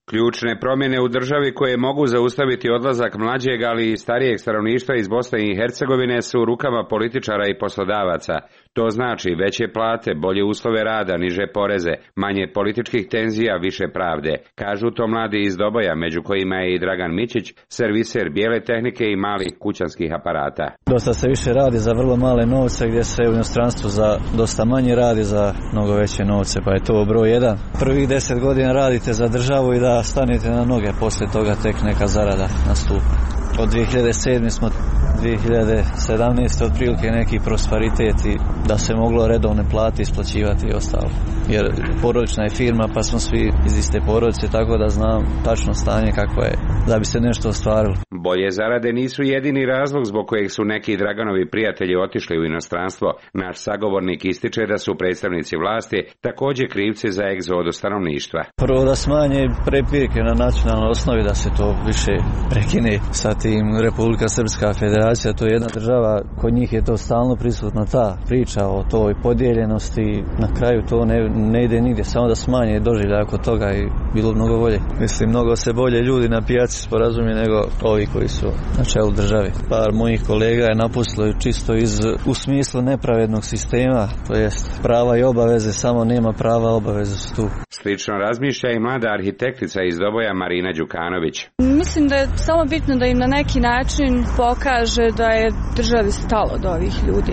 Ključne promjene u državi koje mogu zaustaviti odlazak mlađeg, ali i starijeg stanovništva iz Bosne i Hercegovine su u rukama političara i poslodavaca. To znači veće plate, bolje uslove rada, niže poreze, manje političkih tenzija, više pravde. Kažu to mladi iz Doboja, među kojima je i Dragan Mićić, serviser bijele tehnike i malih kućanskih aparata. Dosta se više radi za vrlo male novce, gdje se u inostranstvu za dosta manje radi za mnogo veće novce, pa je to broj jedan. Prvih deset godina radite za državu i da stanete na noge, poslije toga tek neka zarada nastupa. Od dvije hiljade sedme smo dvije hiljade sedamnaeste otprilike neki prosperitet i da se moglo redovne plate isplaćivati i ostalo. Jer porodična je firma, pa smo svi iz iste porodice, tako da znam tačno stanje kako je, da bi se nešto ostvarilo. Bolje zarade nisu jedini razlog zbog kojeg su neki Draganovi prijatelji otišli u inostranstvo. Naš sagovornik ističe da su predstavnici vlasti također krivci za egzodu stanovništva. Prvo da smanje prepirke na nacionalnoj osnovi, da se to više prekine sa tim. Republika Srpska federacija, to je jedna država, kod njih je to stalno prisutna ta priča o toj podijeljenosti, na kraju to ne, ne ide nigdje, samo da smanje doživlja oko toga i bilo mnogo bolje. Mislim, mnogo se bolje ljudi na pijaci sporazumi nego ovi koji su na čelu države. Par mojih kolega je napustilo čisto iz, u smislu nepravednog sistema, to jest prava i obaveze, samo nema prava, obaveze su tu. Slično razmišlja i mlada arhitektica iz Doboja Marina Đukanović. Mislim da je samo bitno da im na neki način pokaže da je državi stalo do ovih ljudi.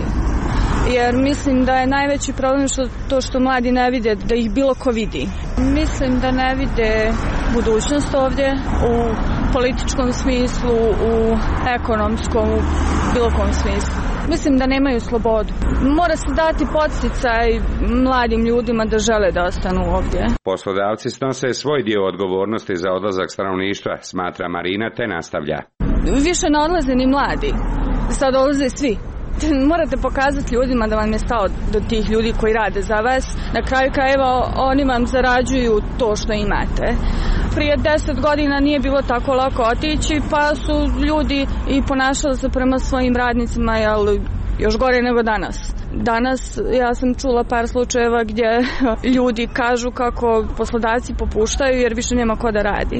Jer mislim da je najveći problem što, to što mladi ne vide da ih bilo ko vidi. Mislim da ne vide budućnost ovdje u političkom smislu, u ekonomskom, u bilo kom smislu. Mislim da nemaju slobodu. Mora se dati podsticaj mladim ljudima da žele da ostanu ovdje. Poslodavci snose svoj dio odgovornosti za odlazak stanovništva, smatra Marina, te nastavlja. Više ne odlaze ni mladi, sad odlaze svi. Morate pokazati ljudima da vam je stalo do tih ljudi koji rade za vas. Na kraju krajeva oni vam zarađuju to što imate. Prije deset godina nije bilo tako lako otići, pa su ljudi i ponašali se prema svojim radnicima, jel, još gore nego danas. Danas ja sam čula par slučajeva gdje ljudi kažu kako poslodavci popuštaju jer više nema ko da radi.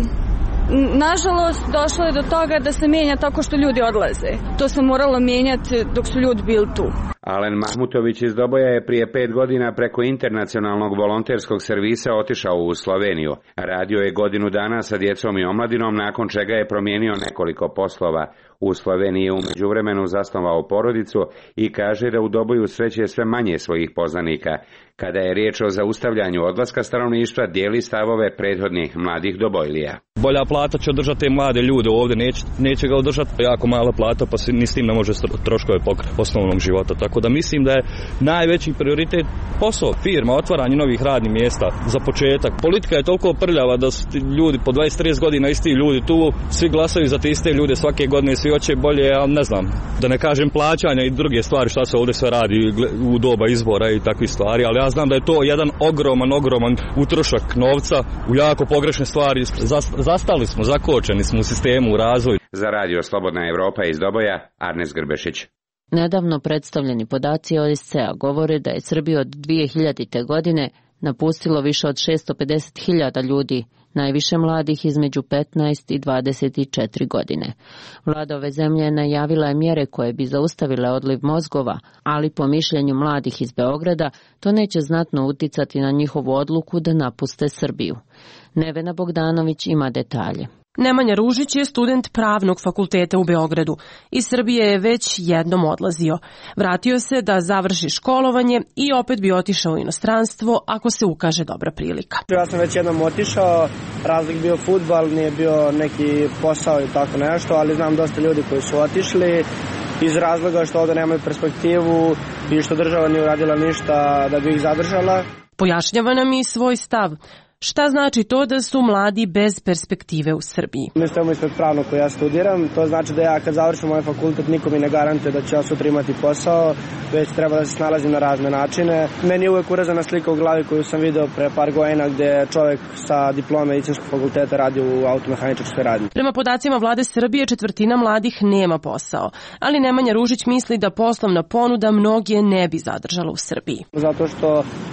Nažalost, došlo je do toga da se mijenja tako što ljudi odlaze. To se moralo mijenjati dok su ljudi bili tu. Alen Mahmutović iz Doboja je prije pet godina preko internacionalnog volonterskog servisa otišao u Sloveniju. Radio je godinu dana sa djecom i omladinom, nakon čega je promijenio nekoliko poslova. U Sloveniji je u međuvremenu zasnovao porodicu i kaže da u Doboju sreće sve manje svojih poznanika. Kada je riječ o zaustavljanju odlaska stanovništva, dijeli stavove prethodnih mladih Dobojlija. Bolja plata će održati te mlade ljude ovdje, neće, neće ga održati jako mala plata, pa se ni s tim ne može troškove pokriti osnovnog života. Tako da mislim da je najveći prioritet posao, firma, otvaranje novih radnih mjesta za početak. Politika je toliko prljava da su ljudi po dvadeset do trideset godina isti ljudi tu, svi glasaju za te iste ljude svake godine, svi hoće bolje, ali ne znam, da ne kažem plaćanja i druge stvari šta se ovdje sve radi u doba izbora i takvih stvari, ali ja znam da je to jedan ogroman, ogroman utrošak novca u jako pogrešne stvari. Zastali smo, zakočeni smo u sistemu, u razvoju. Za Radio Slobodna Evropa iz Doboja, Arnes Grbešić. Nedavno predstavljeni podaci O S C E-a govore da je Srbiju od dvije hiljadite. godine napustilo više od šesto pedeset hiljada ljudi, najviše mladih između petnaest i dvadeset četiri godine. Vlada ove zemlje najavila je mjere koje bi zaustavile odliv mozgova, ali po mišljenju mladih iz Beograda to neće znatno uticati na njihovu odluku da napuste Srbiju. Nevena Bogdanović ima detalje. Nemanja Ružić je student Pravnog fakulteta u Beogradu. Iz Srbije je već jednom odlazio. Vratio se da završi školovanje i opet bi otišao u inostranstvo ako se ukaže dobra prilika. Ja sam već jednom otišao, razlik bio fudbal, nije bio neki posao i tako nešto, ali znam dosta ljudi koji su otišli iz razloga što ovdje nemaju perspektivu i što država nije uradila ništa da bi ih zadržala. Pojašnjava nam i svoj stav. Šta znači to da su mladi bez perspektive u Srbiji? Mi stojimo ispred pravnog koji ja studiram, to znači da ja kad završim moj fakultet niko mi ne garantuje da ću ja sutra imati posao, već treba da se snalazim na razne načine. Meni je uvek urezana slika u glavi koju sam video pre par godina gde čovjek sa diplome medicinskog fakulteta radi u automehaničarskoj radnji. Prema podacima vlade Srbije četvrtina mladih nema posao, ali Nemanja Ružić misli da poslovna ponuda mnoge ne bi zadržala u Srbiji. Zato što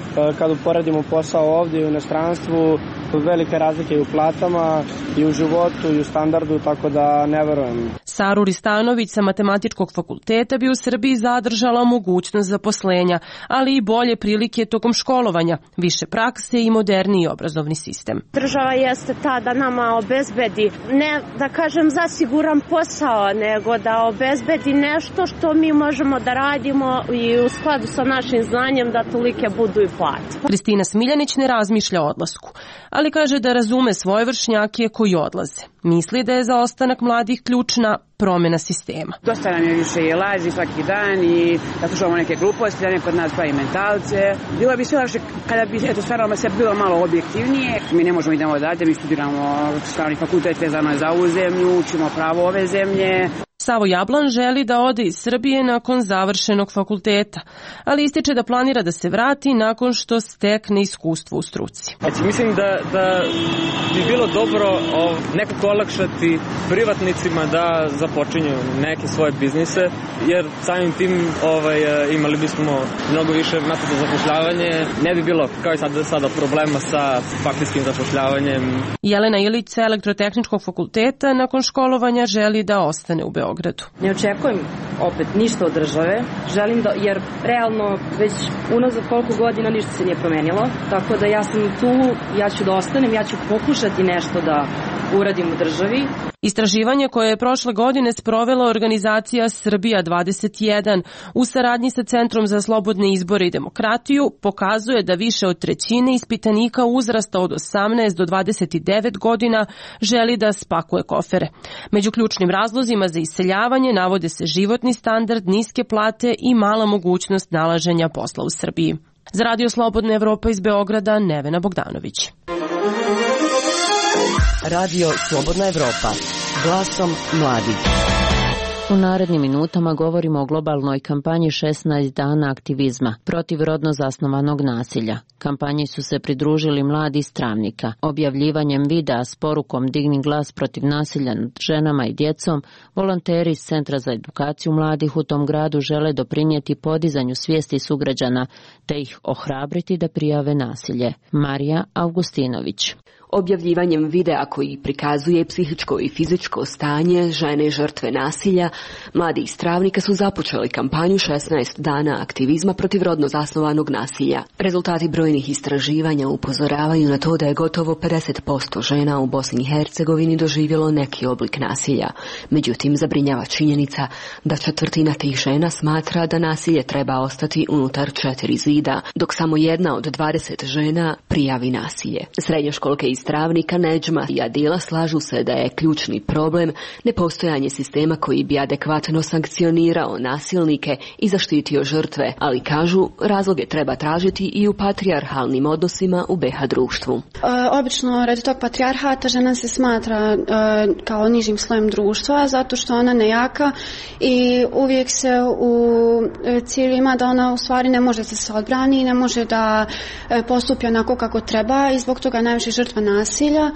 Kad uporedimo posao ovdje i u inostranstvu, velike razlike i u platama, i u životu, i u standardu, tako da ne verujem. Saru Ristanović sa Matematičkog fakulteta bi u Srbiji zadržala mogućnost zaposlenja, ali i bolje prilike tokom školovanja, više prakse i moderniji obrazovni sistem. Država jeste ta da nama obezbedi, ne da kažem zasiguran posao, nego da obezbedi nešto što mi možemo da radimo i u skladu sa našim znanjem da tolike budu i plate. Kristina Smiljanić ne razmišlja o odlasku, ali kaže da razume svoje vršnjake koji odlaze. Misli da je za ostanak mladih ključna promjena sistema. Dosta nam je više i laži svaki dan i da slušamo neke gluposti, da neko od nas pravi mentalce. Bilo bi sve lakše kada bi eto, stvarno se bilo malo objektivnije. Mi ne možemo idemo odavde, mi studiramo strani fakultet vezano za ovu zemlju, učimo pravo ove zemlje. Savo Jablan želi da ode iz Srbije nakon završenog fakulteta, ali ističe da planira da se vrati nakon što stekne iskustvo u struci. Znači, mislim da, da bi bilo dobro o, nekako olakšati privatnicima da započinju neke svoje biznise, jer samim tim ovaj, imali bismo mnogo više mesta za zapošljavanje. Ne bi bilo kao i sada, sada problema sa faktičkim zapošljavanjem. Jelena Ilić sa Elektrotehničkog fakulteta nakon školovanja želi da ostane u Beogradu. Ne očekujem opet ništa od države, želim da, jer realno već unazad koliko godina ništa se nije promenilo, tako da ja sam tu, ja ću da ostanem, ja ću pokušati nešto da uradim u državi. Istraživanje koje je prošle godine sprovela organizacija Srbija dvadeset jedan u saradnji sa Centrom za slobodne izbore i demokratiju pokazuje da više od trećine ispitanika uzrasta od osamnaest do dvadeset devet godina želi da spakuje kofere. Među ključnim razlozima za iseljavanje navode se životni standard, niske plate i mala mogućnost nalaženja posla u Srbiji. Za Radio Slobodna Evropa iz Beograda, Nevena Bogdanović. Radio Slobodna Evropa, glasom mladih. U narednim minutama govorimo o globalnoj kampanji šesnaest dana aktivizma protiv rodno zasnovanog nasilja. Kampanji su se pridružili mladi iz Travnika. Objavljivanjem videa s porukom Digni glas protiv nasilja nad ženama i djecom, volonteri iz Centra za edukaciju mladih u tom gradu žele doprinijeti podizanju svijesti sugrađana te ih ohrabriti da prijave nasilje. Marija Augustinović. Objavljivanjem videa koji prikazuje psihičko i fizičko stanje žene žrtve nasilja, mladi iz Travnika su započeli kampanju šesnaest dana aktivizma protiv rodno zasnovanog nasilja. Rezultati brojnih istraživanja upozoravaju na to da je gotovo pedeset posto žena u Bosni i Hercegovini doživjelo neki oblik nasilja. Međutim, zabrinjava činjenica da četvrtina tih žena smatra da nasilje treba ostati unutar četiri zida, dok samo jedna od dvadeset žena prijavi nasilje. Srednjoškolke iz Travnika, Neđma i Adila slažu se da je ključni problem nepostojanje sistema koji bi adekvatno sankcionirao nasilnike i zaštitio žrtve, ali kažu razloge treba tražiti i u patrijarhalnim odnosima u be ha društvu. E, obično radi tog patrijarhata žena se smatra e, kao nižim slojem društva zato što ona nejaka i uvijek se u cilju ima da ona u stvari ne može da se odbrani, ne može da e, postupi onako kako treba i zbog toga je najviše žrtva nasilja,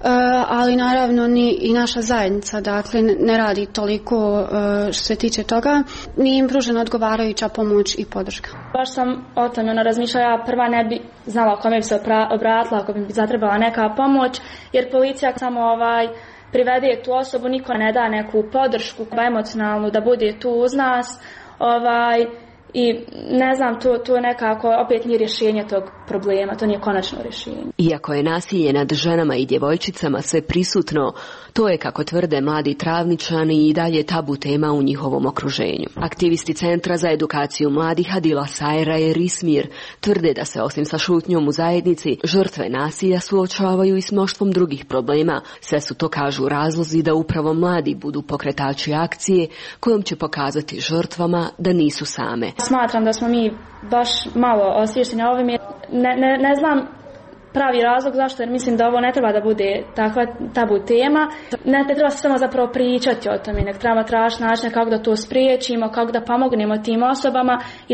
ali naravno ni i naša zajednica dakle ne radi toliko što se tiče toga, nije im pružena odgovarajuća pomoć i podrška. Baš sam o tome ono razmišljala, ja prva ne bi znala kome bi se obratila ako bi mi zatrebala neka pomoć, jer policija samo ovaj privede tu osobu, niko ne da neku podršku emocionalnu da bude tu uz nas, ovaj i ne znam, to, to je nekako opet nije rješenje tog problema, to nije konačno rješenje. Iako je nasilje nad ženama i djevojčicama sve prisutno, to je, kako tvrde mladi Travničani, i dalje tabu tema u njihovom okruženju. Aktivisti Centra za edukaciju mladih Adila Sajra i Rismir tvrde da se osim sa šutnjom u zajednici, žrtve nasilja suočavaju i s mnoštvom drugih problema. Sve su to, kažu, razlozi da upravo mladi budu pokretači akcije kojom će pokazati žrtvama da nisu same. Smatram da smo mi baš malo osviješteni ovim, ne, ne, ne znam pravi razlog zašto, jer mislim da ovo ne treba da bude takva tabu tema. Ne, ne treba se samo zapravo pričati o tome, nek trebamo tražiti načine kako da to spriječimo, kako da pomognemo tim osobama i da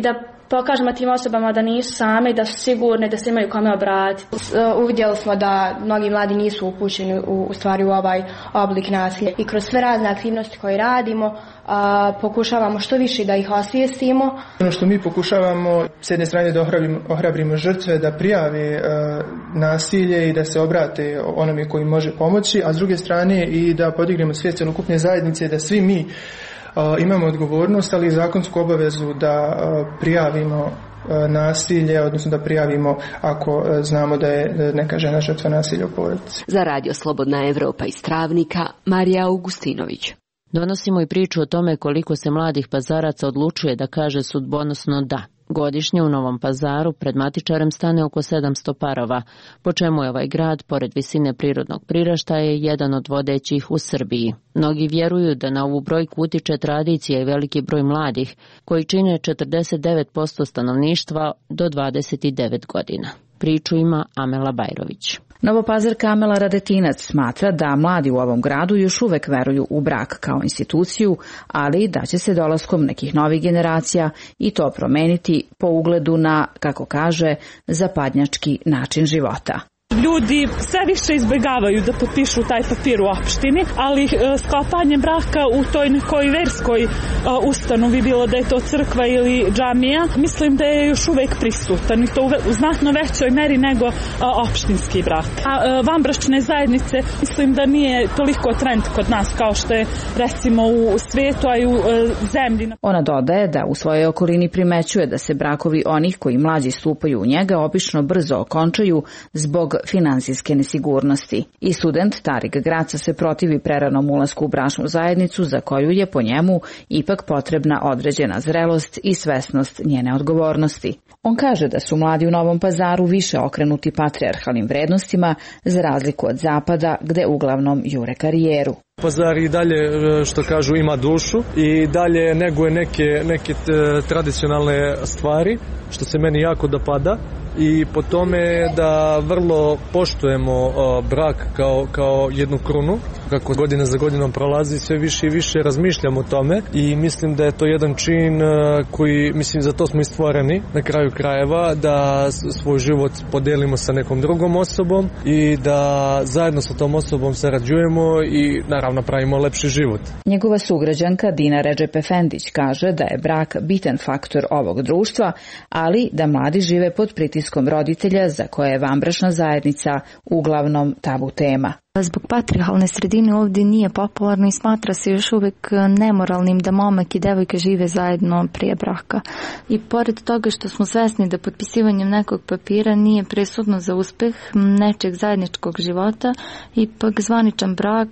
pokažemo tim osobama da nisu same, da su sigurne, da se imaju kome obratiti. Uvidjeli smo da mnogi mladi nisu upućeni u, u stvari u ovaj oblik nasilja i kroz sve razne aktivnosti koje radimo a, pokušavamo što više da ih osvijestimo. Ono što mi pokušavamo s jedne strane da ohrabrimo, ohrabrimo žrtve da prijave a, nasilje i da se obrate onome koji može pomoći, a s druge strane i da podignemo svijest celokupne zajednice da svi mi a, imamo odgovornost, ali i zakonsku obavezu da a, prijavimo nasilje, odnosno da prijavimo ako znamo da je neka žena žrtva nasilja u porodici. Za Radio Slobodna Evropa iz Travnika, Marija Augustinović. Donosimo i priču o tome koliko se mladih pazaraca odlučuje da kaže sudbonosno da. Godišnje u Novom Pazaru pred matičarem stane oko sedamsto parova, po čemu je ovaj grad, pored visine prirodnog priraštaja, jedan od vodećih u Srbiji. Mnogi vjeruju da na ovu brojku utiče tradicija i veliki broj mladih, koji čine četrdeset devet posto stanovništva do dvadeset devet godina. Priču ima Amela Bajrović. Novopazarka Amela Radetinac smatra da mladi u ovom gradu još uvek veruju u brak kao instituciju, ali da će se dolaskom nekih novih generacija i to promeniti po ugledu na, kako kaže, zapadnjački način života. Ljudi sve više izbjegavaju da potpišu taj papir u opštini, ali sklapanje braka u toj nekoj verskoj ustanovi, bilo da je to crkva ili džamija, mislim da je još uvek prisutan i to u znatno većoj meri nego opštinski brak. A vanbračne zajednice mislim da nije toliko trend kod nas kao što je recimo u svijetu, a i u zemlji. Ona dodaje da u svojoj okolini primećuje da se brakovi onih koji mlađi stupaju u njega obično brzo okončaju zbog finansijske nesigurnosti. I student Tarik Graca se protivi preranom ulasku u bračnu zajednicu za koju je po njemu ipak potrebna određena zrelost i svesnost njene odgovornosti. On kaže da su mladi u Novom Pazaru više okrenuti patrijarhalnim vrednostima za razliku od zapada gde uglavnom jure karijeru. Pazar i dalje, što kažu, ima dušu i dalje neguje neke, neke tradicionalne stvari, što se meni jako dopada. I po tome da vrlo poštujemo brak kao, kao jednu krunu, kako godina za godinom prolazi, sve više i više razmišljamo o tome i mislim da je to jedan čin koji, mislim, za to smo i stvoreni na kraju krajeva, da svoj život podelimo sa nekom drugom osobom i da zajedno sa tom osobom sarađujemo i naravno pravimo lepši život. Njegova sugrađanka Dina Redžep Efendić kaže da je brak bitan faktor ovog društva, ali da mladi žive pod pritiskom roditelja za koje je vanbračna zajednica uglavnom tabu tema. Zbog patrijarhalne sredine ovdje nije popularno i smatra se još uvijek nemoralnim da momak i devojka žive zajedno prije braka. I pored toga što smo svesni da potpisivanjem nekog papira nije presudno za uspeh nečeg zajedničkog života, ipak zvaničan brak,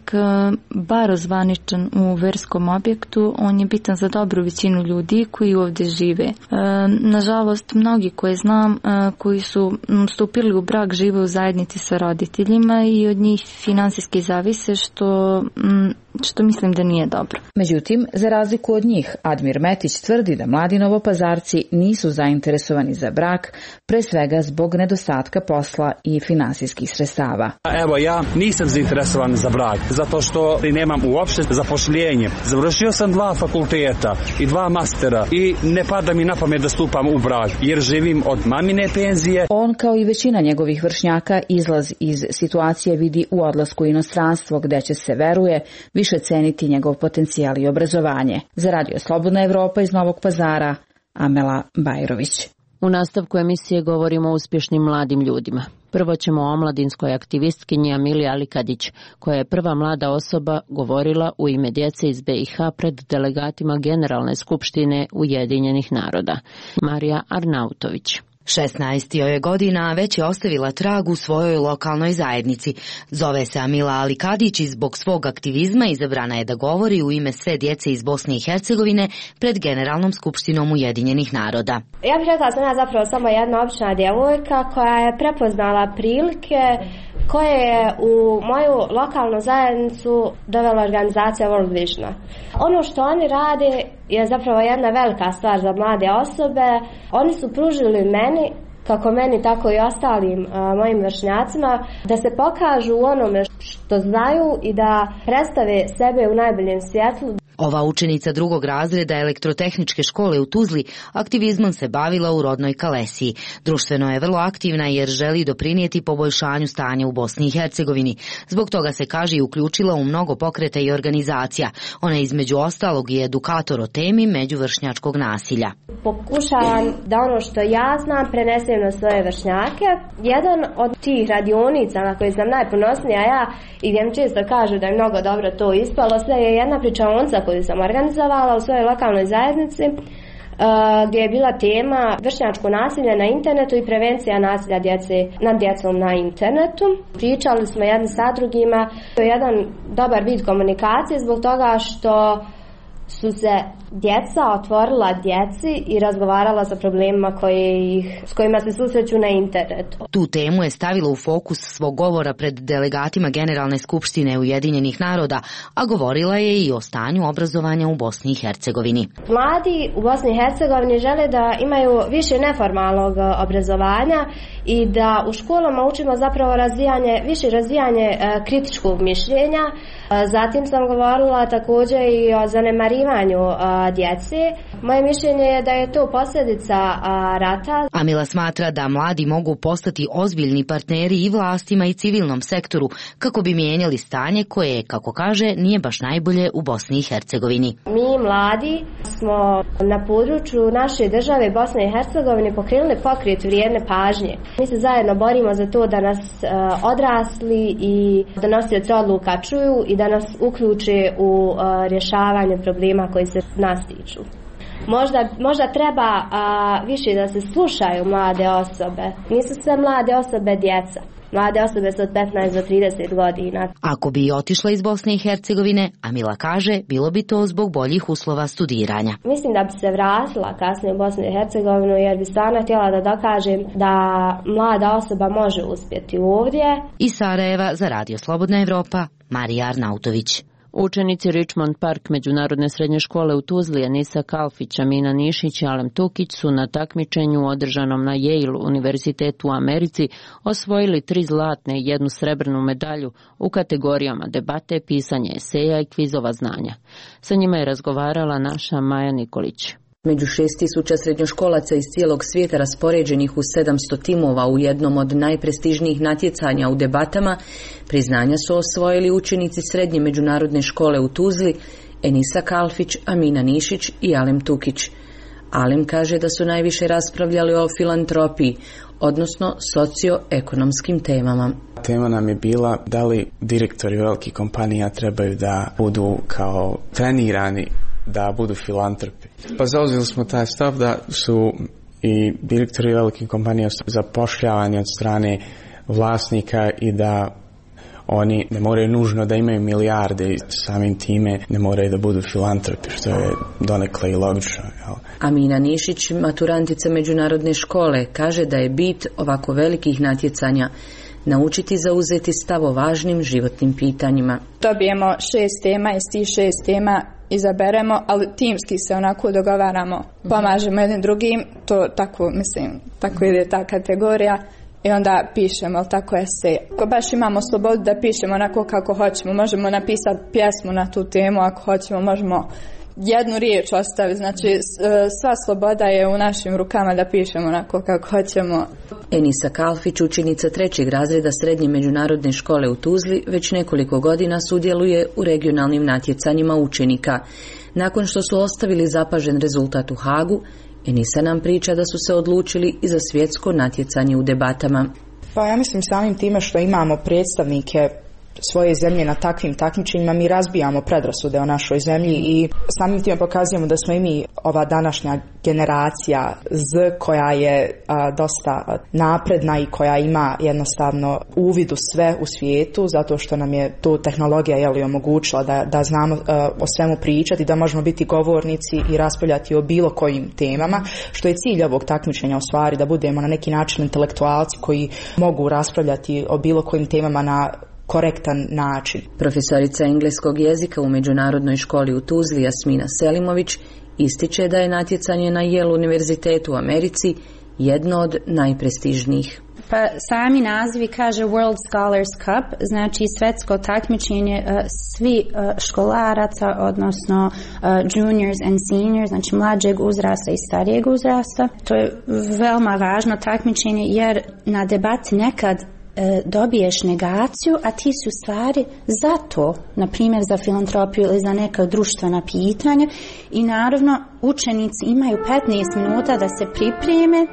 bar ozvaničan u verskom objektu, on je bitan za dobru većinu ljudi koji ovdje žive. Nažalost, mnogi koje znam koji su stupili u brak žive u zajednici sa roditeljima i od njih finansijski zavise, što, što mislim da nije dobro. Međutim, za razliku od njih, Admir Metić tvrdi da mladi novopazarci nisu zainteresovani za brak, pre svega zbog nedostatka posla i finansijskih sredstava. Evo, ja nisam zainteresovan za brak, zato što nemam uopšte zapošljenje. Završio sam dva fakulteta i dva mastera i ne pada mi na pamet da stupam u brak, jer živim od mamine penzije. On, kao i većina njegovih vršnjaka, izlaz iz situacije vidi u odlasku u inostranstvo, gde će se, veruje, više ceniti njegov potencijal i obrazovanje. Za Radio Slobodna Evropa iz Novog Pazara, Amela Bajrović. U nastavku emisije govorimo o uspješnim mladim ljudima. Prvo ćemo o omladinskoj aktivistkinji Amili Alikadić, koja je prva mlada osoba govorila u ime djece iz be i ha pred delegatima Generalne skupštine Ujedinjenih naroda. Marija Arnautović. šesnaest joj je godina, a već je ostavila trag u svojoj lokalnoj zajednici. Zove se Amila Alikadić i zbog svog aktivizma izabrana je da govori u ime sve djece iz Bosne i Hercegovine pred Generalnom skupštinom Ujedinjenih naroda. Ja bih rekla da sam ja zapravo samo jedna obična djevojka koja je prepoznala prilike koje je u moju lokalnu zajednicu dovela organizacija World Visiona. Ono što oni rade je zapravo jedna velika stvar za mlade osobe. Oni su pružili meni, kako meni tako i ostalim a, mojim vršnjacima, da se pokažu u onome što znaju i da predstave sebe u najboljem svjetlu. Ova učenica drugog razreda elektrotehničke škole u Tuzli aktivizmom se bavila u rodnoj Kalesiji. Društveno je vrlo aktivna jer želi doprinijeti poboljšanju stanja u Bosni i Hercegovini. Zbog toga se, kaže, i uključila u mnogo pokreta i organizacija. Ona je između ostalog i edukator o temi međuvršnjačkog nasilja. Pokušavam da ono što ja znam prenesem na svoje vršnjake. Jedan od tih radionica na koje sam najponosnija ja i gdje mi često kažu da je mnogo dobro to ispalo, sve je jedna pričaonica koju sam organizovala u svojoj lokalnoj zajednici, gdje je bila tema vršnjačko nasilje na internetu i prevencija nasilja djece nad djecom na internetu. Pričali smo jedni sa drugima. To je jedan dobar vid komunikacije zbog toga što su se djeca otvorila djeci i razgovarala sa problemima koje ih, s kojima se susreću na internetu. Tu temu je stavila u fokus svog govora pred delegatima Generalne skupštine Ujedinjenih naroda, a govorila je i o stanju obrazovanja u Bosni i Hercegovini. Mladi u Bosni i Hercegovini žele da imaju više neformalnog obrazovanja i da u školama učimo zapravo razvijanje, više razvijanje kritičkog mišljenja. Zatim sam govorila također i o zanemarivanju djece. Moje mišljenje je da je to posljedica rata. Amila smatra da mladi mogu postati ozbiljni partneri i vlastima i civilnom sektoru kako bi mijenjali stanje koje, kako kaže, nije baš najbolje u Bosni i Hercegovini. Mi mladi smo na području naše države Bosne i Hercegovine pokrenuli pokret vrijedne pažnje. Mi se zajedno borimo za to da nas odrasli i donosioci odluka čuju i da nas uključe u rješavanje problema koji se nas tiču. Možda, možda treba a, više da se slušaju mlade osobe. Nisu sve mlade osobe djeca. Mlade osobe su od petnaest do trideset godina. Ako bi otišla iz Bosne i Hercegovine, Amila kaže, bilo bi to zbog boljih uslova studiranja. Mislim da bi se vratila kasnije u Bosnu i Hercegovinu jer bi stvarno htjela da dokažem da mlada osoba može uspjeti ovdje. Iz Sarajeva za Radio Slobodna Evropa, Marija Arnautović. Učenici Richmond Park međunarodne srednje škole u Tuzli, Enisa Kalfić, Amina Nišić i Alem Tukić su na takmičenju održanom na Yale univerzitetu u Americi osvojili tri zlatne i jednu srebrnu medalju u kategorijama debate, pisanje eseja i kvizova znanja. Sa njima je razgovarala naša Maja Nikolić. Među šest tisuća srednjoškolaca iz cijelog svijeta raspoređenih u sedamsto timova u jednom od najprestižnijih natjecanja u debatama, priznanja su osvojili učenici srednje međunarodne škole u Tuzli, Enisa Kalfić, Amina Nišić i Alem Tukić. Alem kaže da su najviše raspravljali o filantropiji, odnosno socioekonomskim temama. Tema nam je bila da li direktori velikih kompanija trebaju da budu kao trenirani da budu filantropi. Pa zauzeli smo taj stav da su i direktori velikih kompanija zapošljavani od strane vlasnika i da oni ne moraju nužno da imaju milijarde i samim time ne moraju da budu filantropi, što je donekle i logično. Jel? Amina Nišić, maturantica međunarodne škole, kaže da je bit ovako velikih natjecanja naučiti zauzeti stav o važnim životnim pitanjima. Dobijemo šest tema, iz tih šest tema izaberemo, ali timski se onako dogovaramo, pomažemo jednim drugim, to tako, mislim, tako ide ta kategorija i onda pišemo, tako esej. Ako baš imamo slobodu da pišemo onako kako hoćemo, možemo napisati pjesmu na tu temu, ako hoćemo, možemo jednu riječ ostaviti, znači sva sloboda je u našim rukama da pišemo onako kako hoćemo. Enisa Kalfić, učenica trećeg razreda srednje međunarodne škole u Tuzli, već nekoliko godina sudjeluje u regionalnim natjecanjima učenika. Nakon što su ostavili zapažen rezultat u Hagu, Enisa nam priča da su se odlučili i za svjetsko natjecanje u debatama. Pa ja mislim samim time što imamo predstavnike svoje zemlje na takvim takmičenjima, mi razbijamo predrasude o našoj zemlji i samim time pokazujemo da smo i mi ova današnja generacija Z koja je a, dosta napredna i koja ima jednostavno uvid u sve u svijetu, zato što nam je tu tehnologija jeli, omogućila da, da znamo a, o svemu pričati, da možemo biti govornici i raspravljati o bilo kojim temama, što je cilj ovog takmičenja u stvari, da budemo na neki način intelektualci koji mogu raspravljati o bilo kojim temama na korektan način. Profesorica engleskog jezika u Međunarodnoj školi u Tuzli, Jasmina Selimović, ističe da je natjecanje na Yale univerzitetu u Americi jedno od najprestižnijih. Pa sami nazivi kaže World Scholars Cup, znači svetsko takmičenje svi školaraca, odnosno juniors and seniors, znači mlađeg uzrasta i starijeg uzrasta. To je veoma važno takmičenje jer na debati nekad dobiješ negaciju, a ti si u stvari za to, na primjer za filantropiju ili za neka društvena pitanja, i naravno učenici imaju petnaest minuta da se pripreme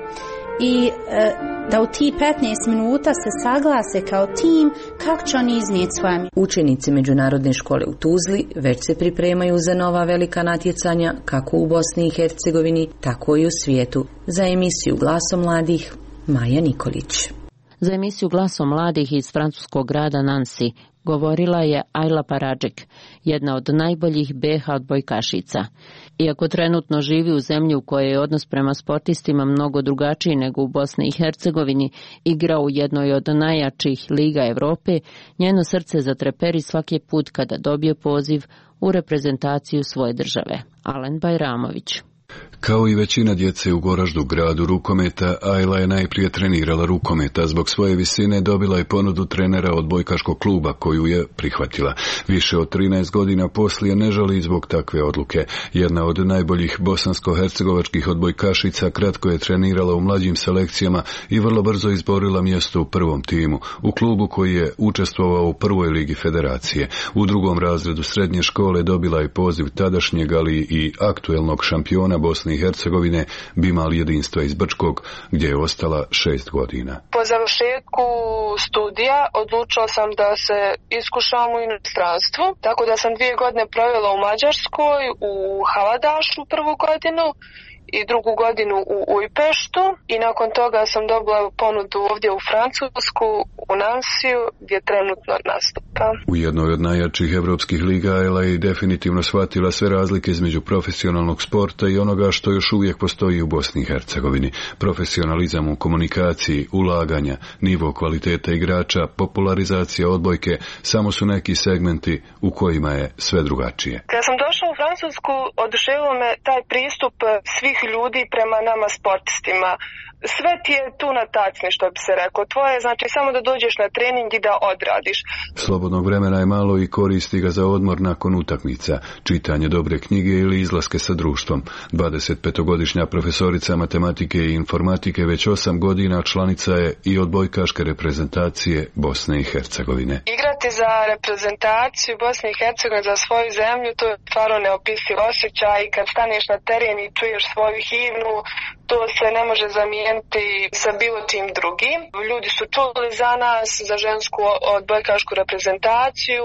i e, da u ti petnaest minuta se saglase kao tim kako će oni iznijeti svoje. Učenici Međunarodne škole u Tuzli već se pripremaju za nova velika natjecanja kako u Bosni i Hercegovini, tako i u svijetu. Za emisiju Glaso mladih, Maja Nikolić. Za emisiju Glaso mladih iz francuskog grada Nancy govorila je Ajla Paradžik, jedna od najboljih be ha odbojkašica. Iako trenutno živi u zemlji u kojoj je odnos prema sportistima mnogo drugačiji nego u Bosni i Hercegovini, igra u jednoj od najjačih liga Evrope, njeno srce zatreperi svaki put kada dobije poziv u reprezentaciju svoje države. Alen Bajramović. Kao i većina djece u Goraždu, gradu rukometa, Ajla je najprije trenirala rukometa. Zbog svoje visine dobila je ponudu trenera odbojkaškog kluba koju je prihvatila. Više od trinaest godina poslije ne žali zbog takve odluke. Jedna od najboljih bosansko-hercegovačkih odbojkašica kratko je trenirala u mlađim selekcijama i vrlo brzo izborila mjesto u prvom timu, u klubu koji je učestvovao u prvoj ligi federacije. U drugom razredu srednje škole dobila je poziv tadašnjeg, ali i aktuelnog šampiona Bosne i Hercegovine Bimal Jedinstva iz Brčkog, gdje je ostala šest godina. Po završetku studija odlučila sam da se iskušam u inostranstvu, tako da sam dvije godine provela u Mađarskoj, u Haladašu prvu godinu i drugu godinu u Ujpeštu, i nakon toga sam dobila ponudu ovdje u Francusku, u Nansiju, gdje trenutno nastupam. U jednoj od najjačih evropskih liga Ajla je definitivno shvatila sve razlike između profesionalnog sporta i onoga što još uvijek postoji u Bosni i Hercegovini. Profesionalizam u komunikaciji, ulaganja, nivo kvaliteta igrača, popularizacija odbojke samo su neki segmenti u kojima je sve drugačije. Kad sam došla u Francusku, oduševilo me taj pristup svih ljudi prema nama sportistima. Sve ti je tu na tacni, što bi se rekao. Tvoje je znači samo da dođeš na trening i da odradiš. Slobodnog vremena je malo i koristi ga za odmor nakon utakmica, čitanje dobre knjige ili izlaske sa društvom. dvadesetpetogodišnja profesorica matematike i informatike već osam godina članica je i odbojkaške reprezentacije Bosne i Hercegovine. Igrati za reprezentaciju Bosne i Hercegovine, za svoju zemlju, to je stvarno neopisiv osjećaj. Kad staneš na teren i čuješ svoju himnu, to se ne može zamijeniti sa bilo čim drugim. Ljudi su čuli za nas, za žensku odbojkašku reprezentaciju,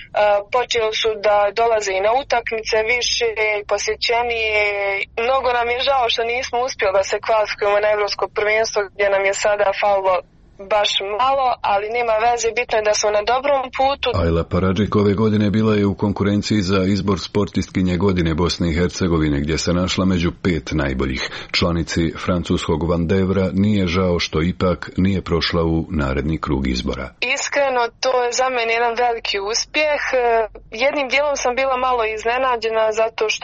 počeli su da dolaze i na utakmice više, posjećenije. Mnogo nam je žao što nismo uspjeli da se kvalifikujemo na Evropsko prvenstvo, gdje nam je sada falilo baš malo, ali nema veze, bitno je da smo na dobrom putu. Ajla Paradžik ove godine bila je u konkurenciji za izbor sportistkinje godine Bosne i Hercegovine, gdje se našla među pet najboljih. Članici francuskog Vandevra nije žao što ipak nije prošla u naredni krug izbora. Iskreno, to je za mene jedan veliki uspjeh. Jednim dijelom sam bila malo iznenađena zato što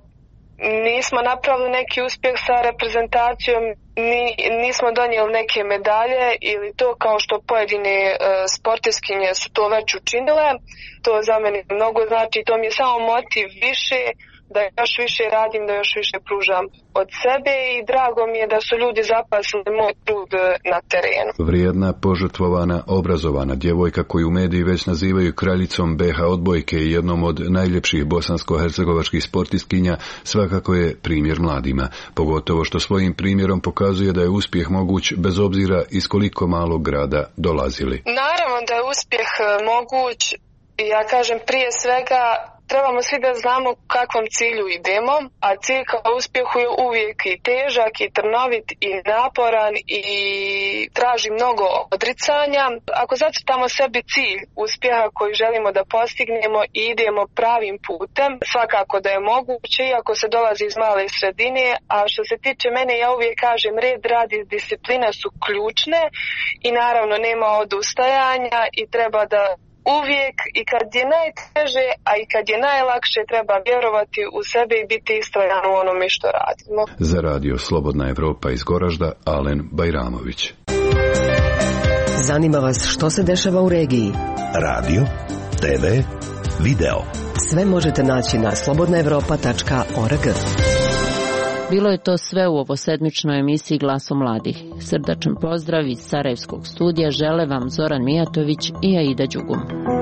nismo napravili neki uspjeh sa reprezentacijom, ni, nismo donijeli neke medalje ili to kao što pojedine e, sportistkinje su to već učinile. To za mene mnogo znači, to mi je samo motiv više da još više radim, da još više pružam od sebe, i drago mi je da su ljudi zapasili moj trud na terenu. Vrijedna, požrtvovana, obrazovana djevojka koju mediji već nazivaju kraljicom be ha odbojke i jednom od najljepših bosansko-hercegovačkih sportistkinja, svakako je primjer mladima, pogotovo što svojim primjerom pokazuje da je uspjeh moguć bez obzira iz koliko malog grada dolazili. Naravno da je uspjeh moguć, ja kažem prije svega trebamo svi da znamo u kakvom cilju idemo, a cilj kao uspjehu je uvijek i težak, i trnovit, i naporan, i traži mnogo odricanja. Ako zacrtamo sebi cilj uspjeha koji želimo da postignemo i idemo pravim putem, svakako da je moguće, iako se dolazi iz male sredine. A što se tiče mene, ja uvijek kažem, red, rad i disciplina su ključne i naravno nema odustajanja i treba da uvijek i kad je najteže, a i kad je najlakše, treba vjerovati u sebe i biti istrajan u onome što radimo. Za radio Slobodna Evropa iz Goražda, Alen Bajramović. Zanima vas što se dešava u regiji? Radio, te ve, video. Sve možete naći na slobodna evropa tačka org. Bilo je to sve u ovosedmičnoj emisiji Glaso mladih. Srdačan pozdrav iz Sarajevskog studija žele vam Zoran Mijatović i Aida Đugum.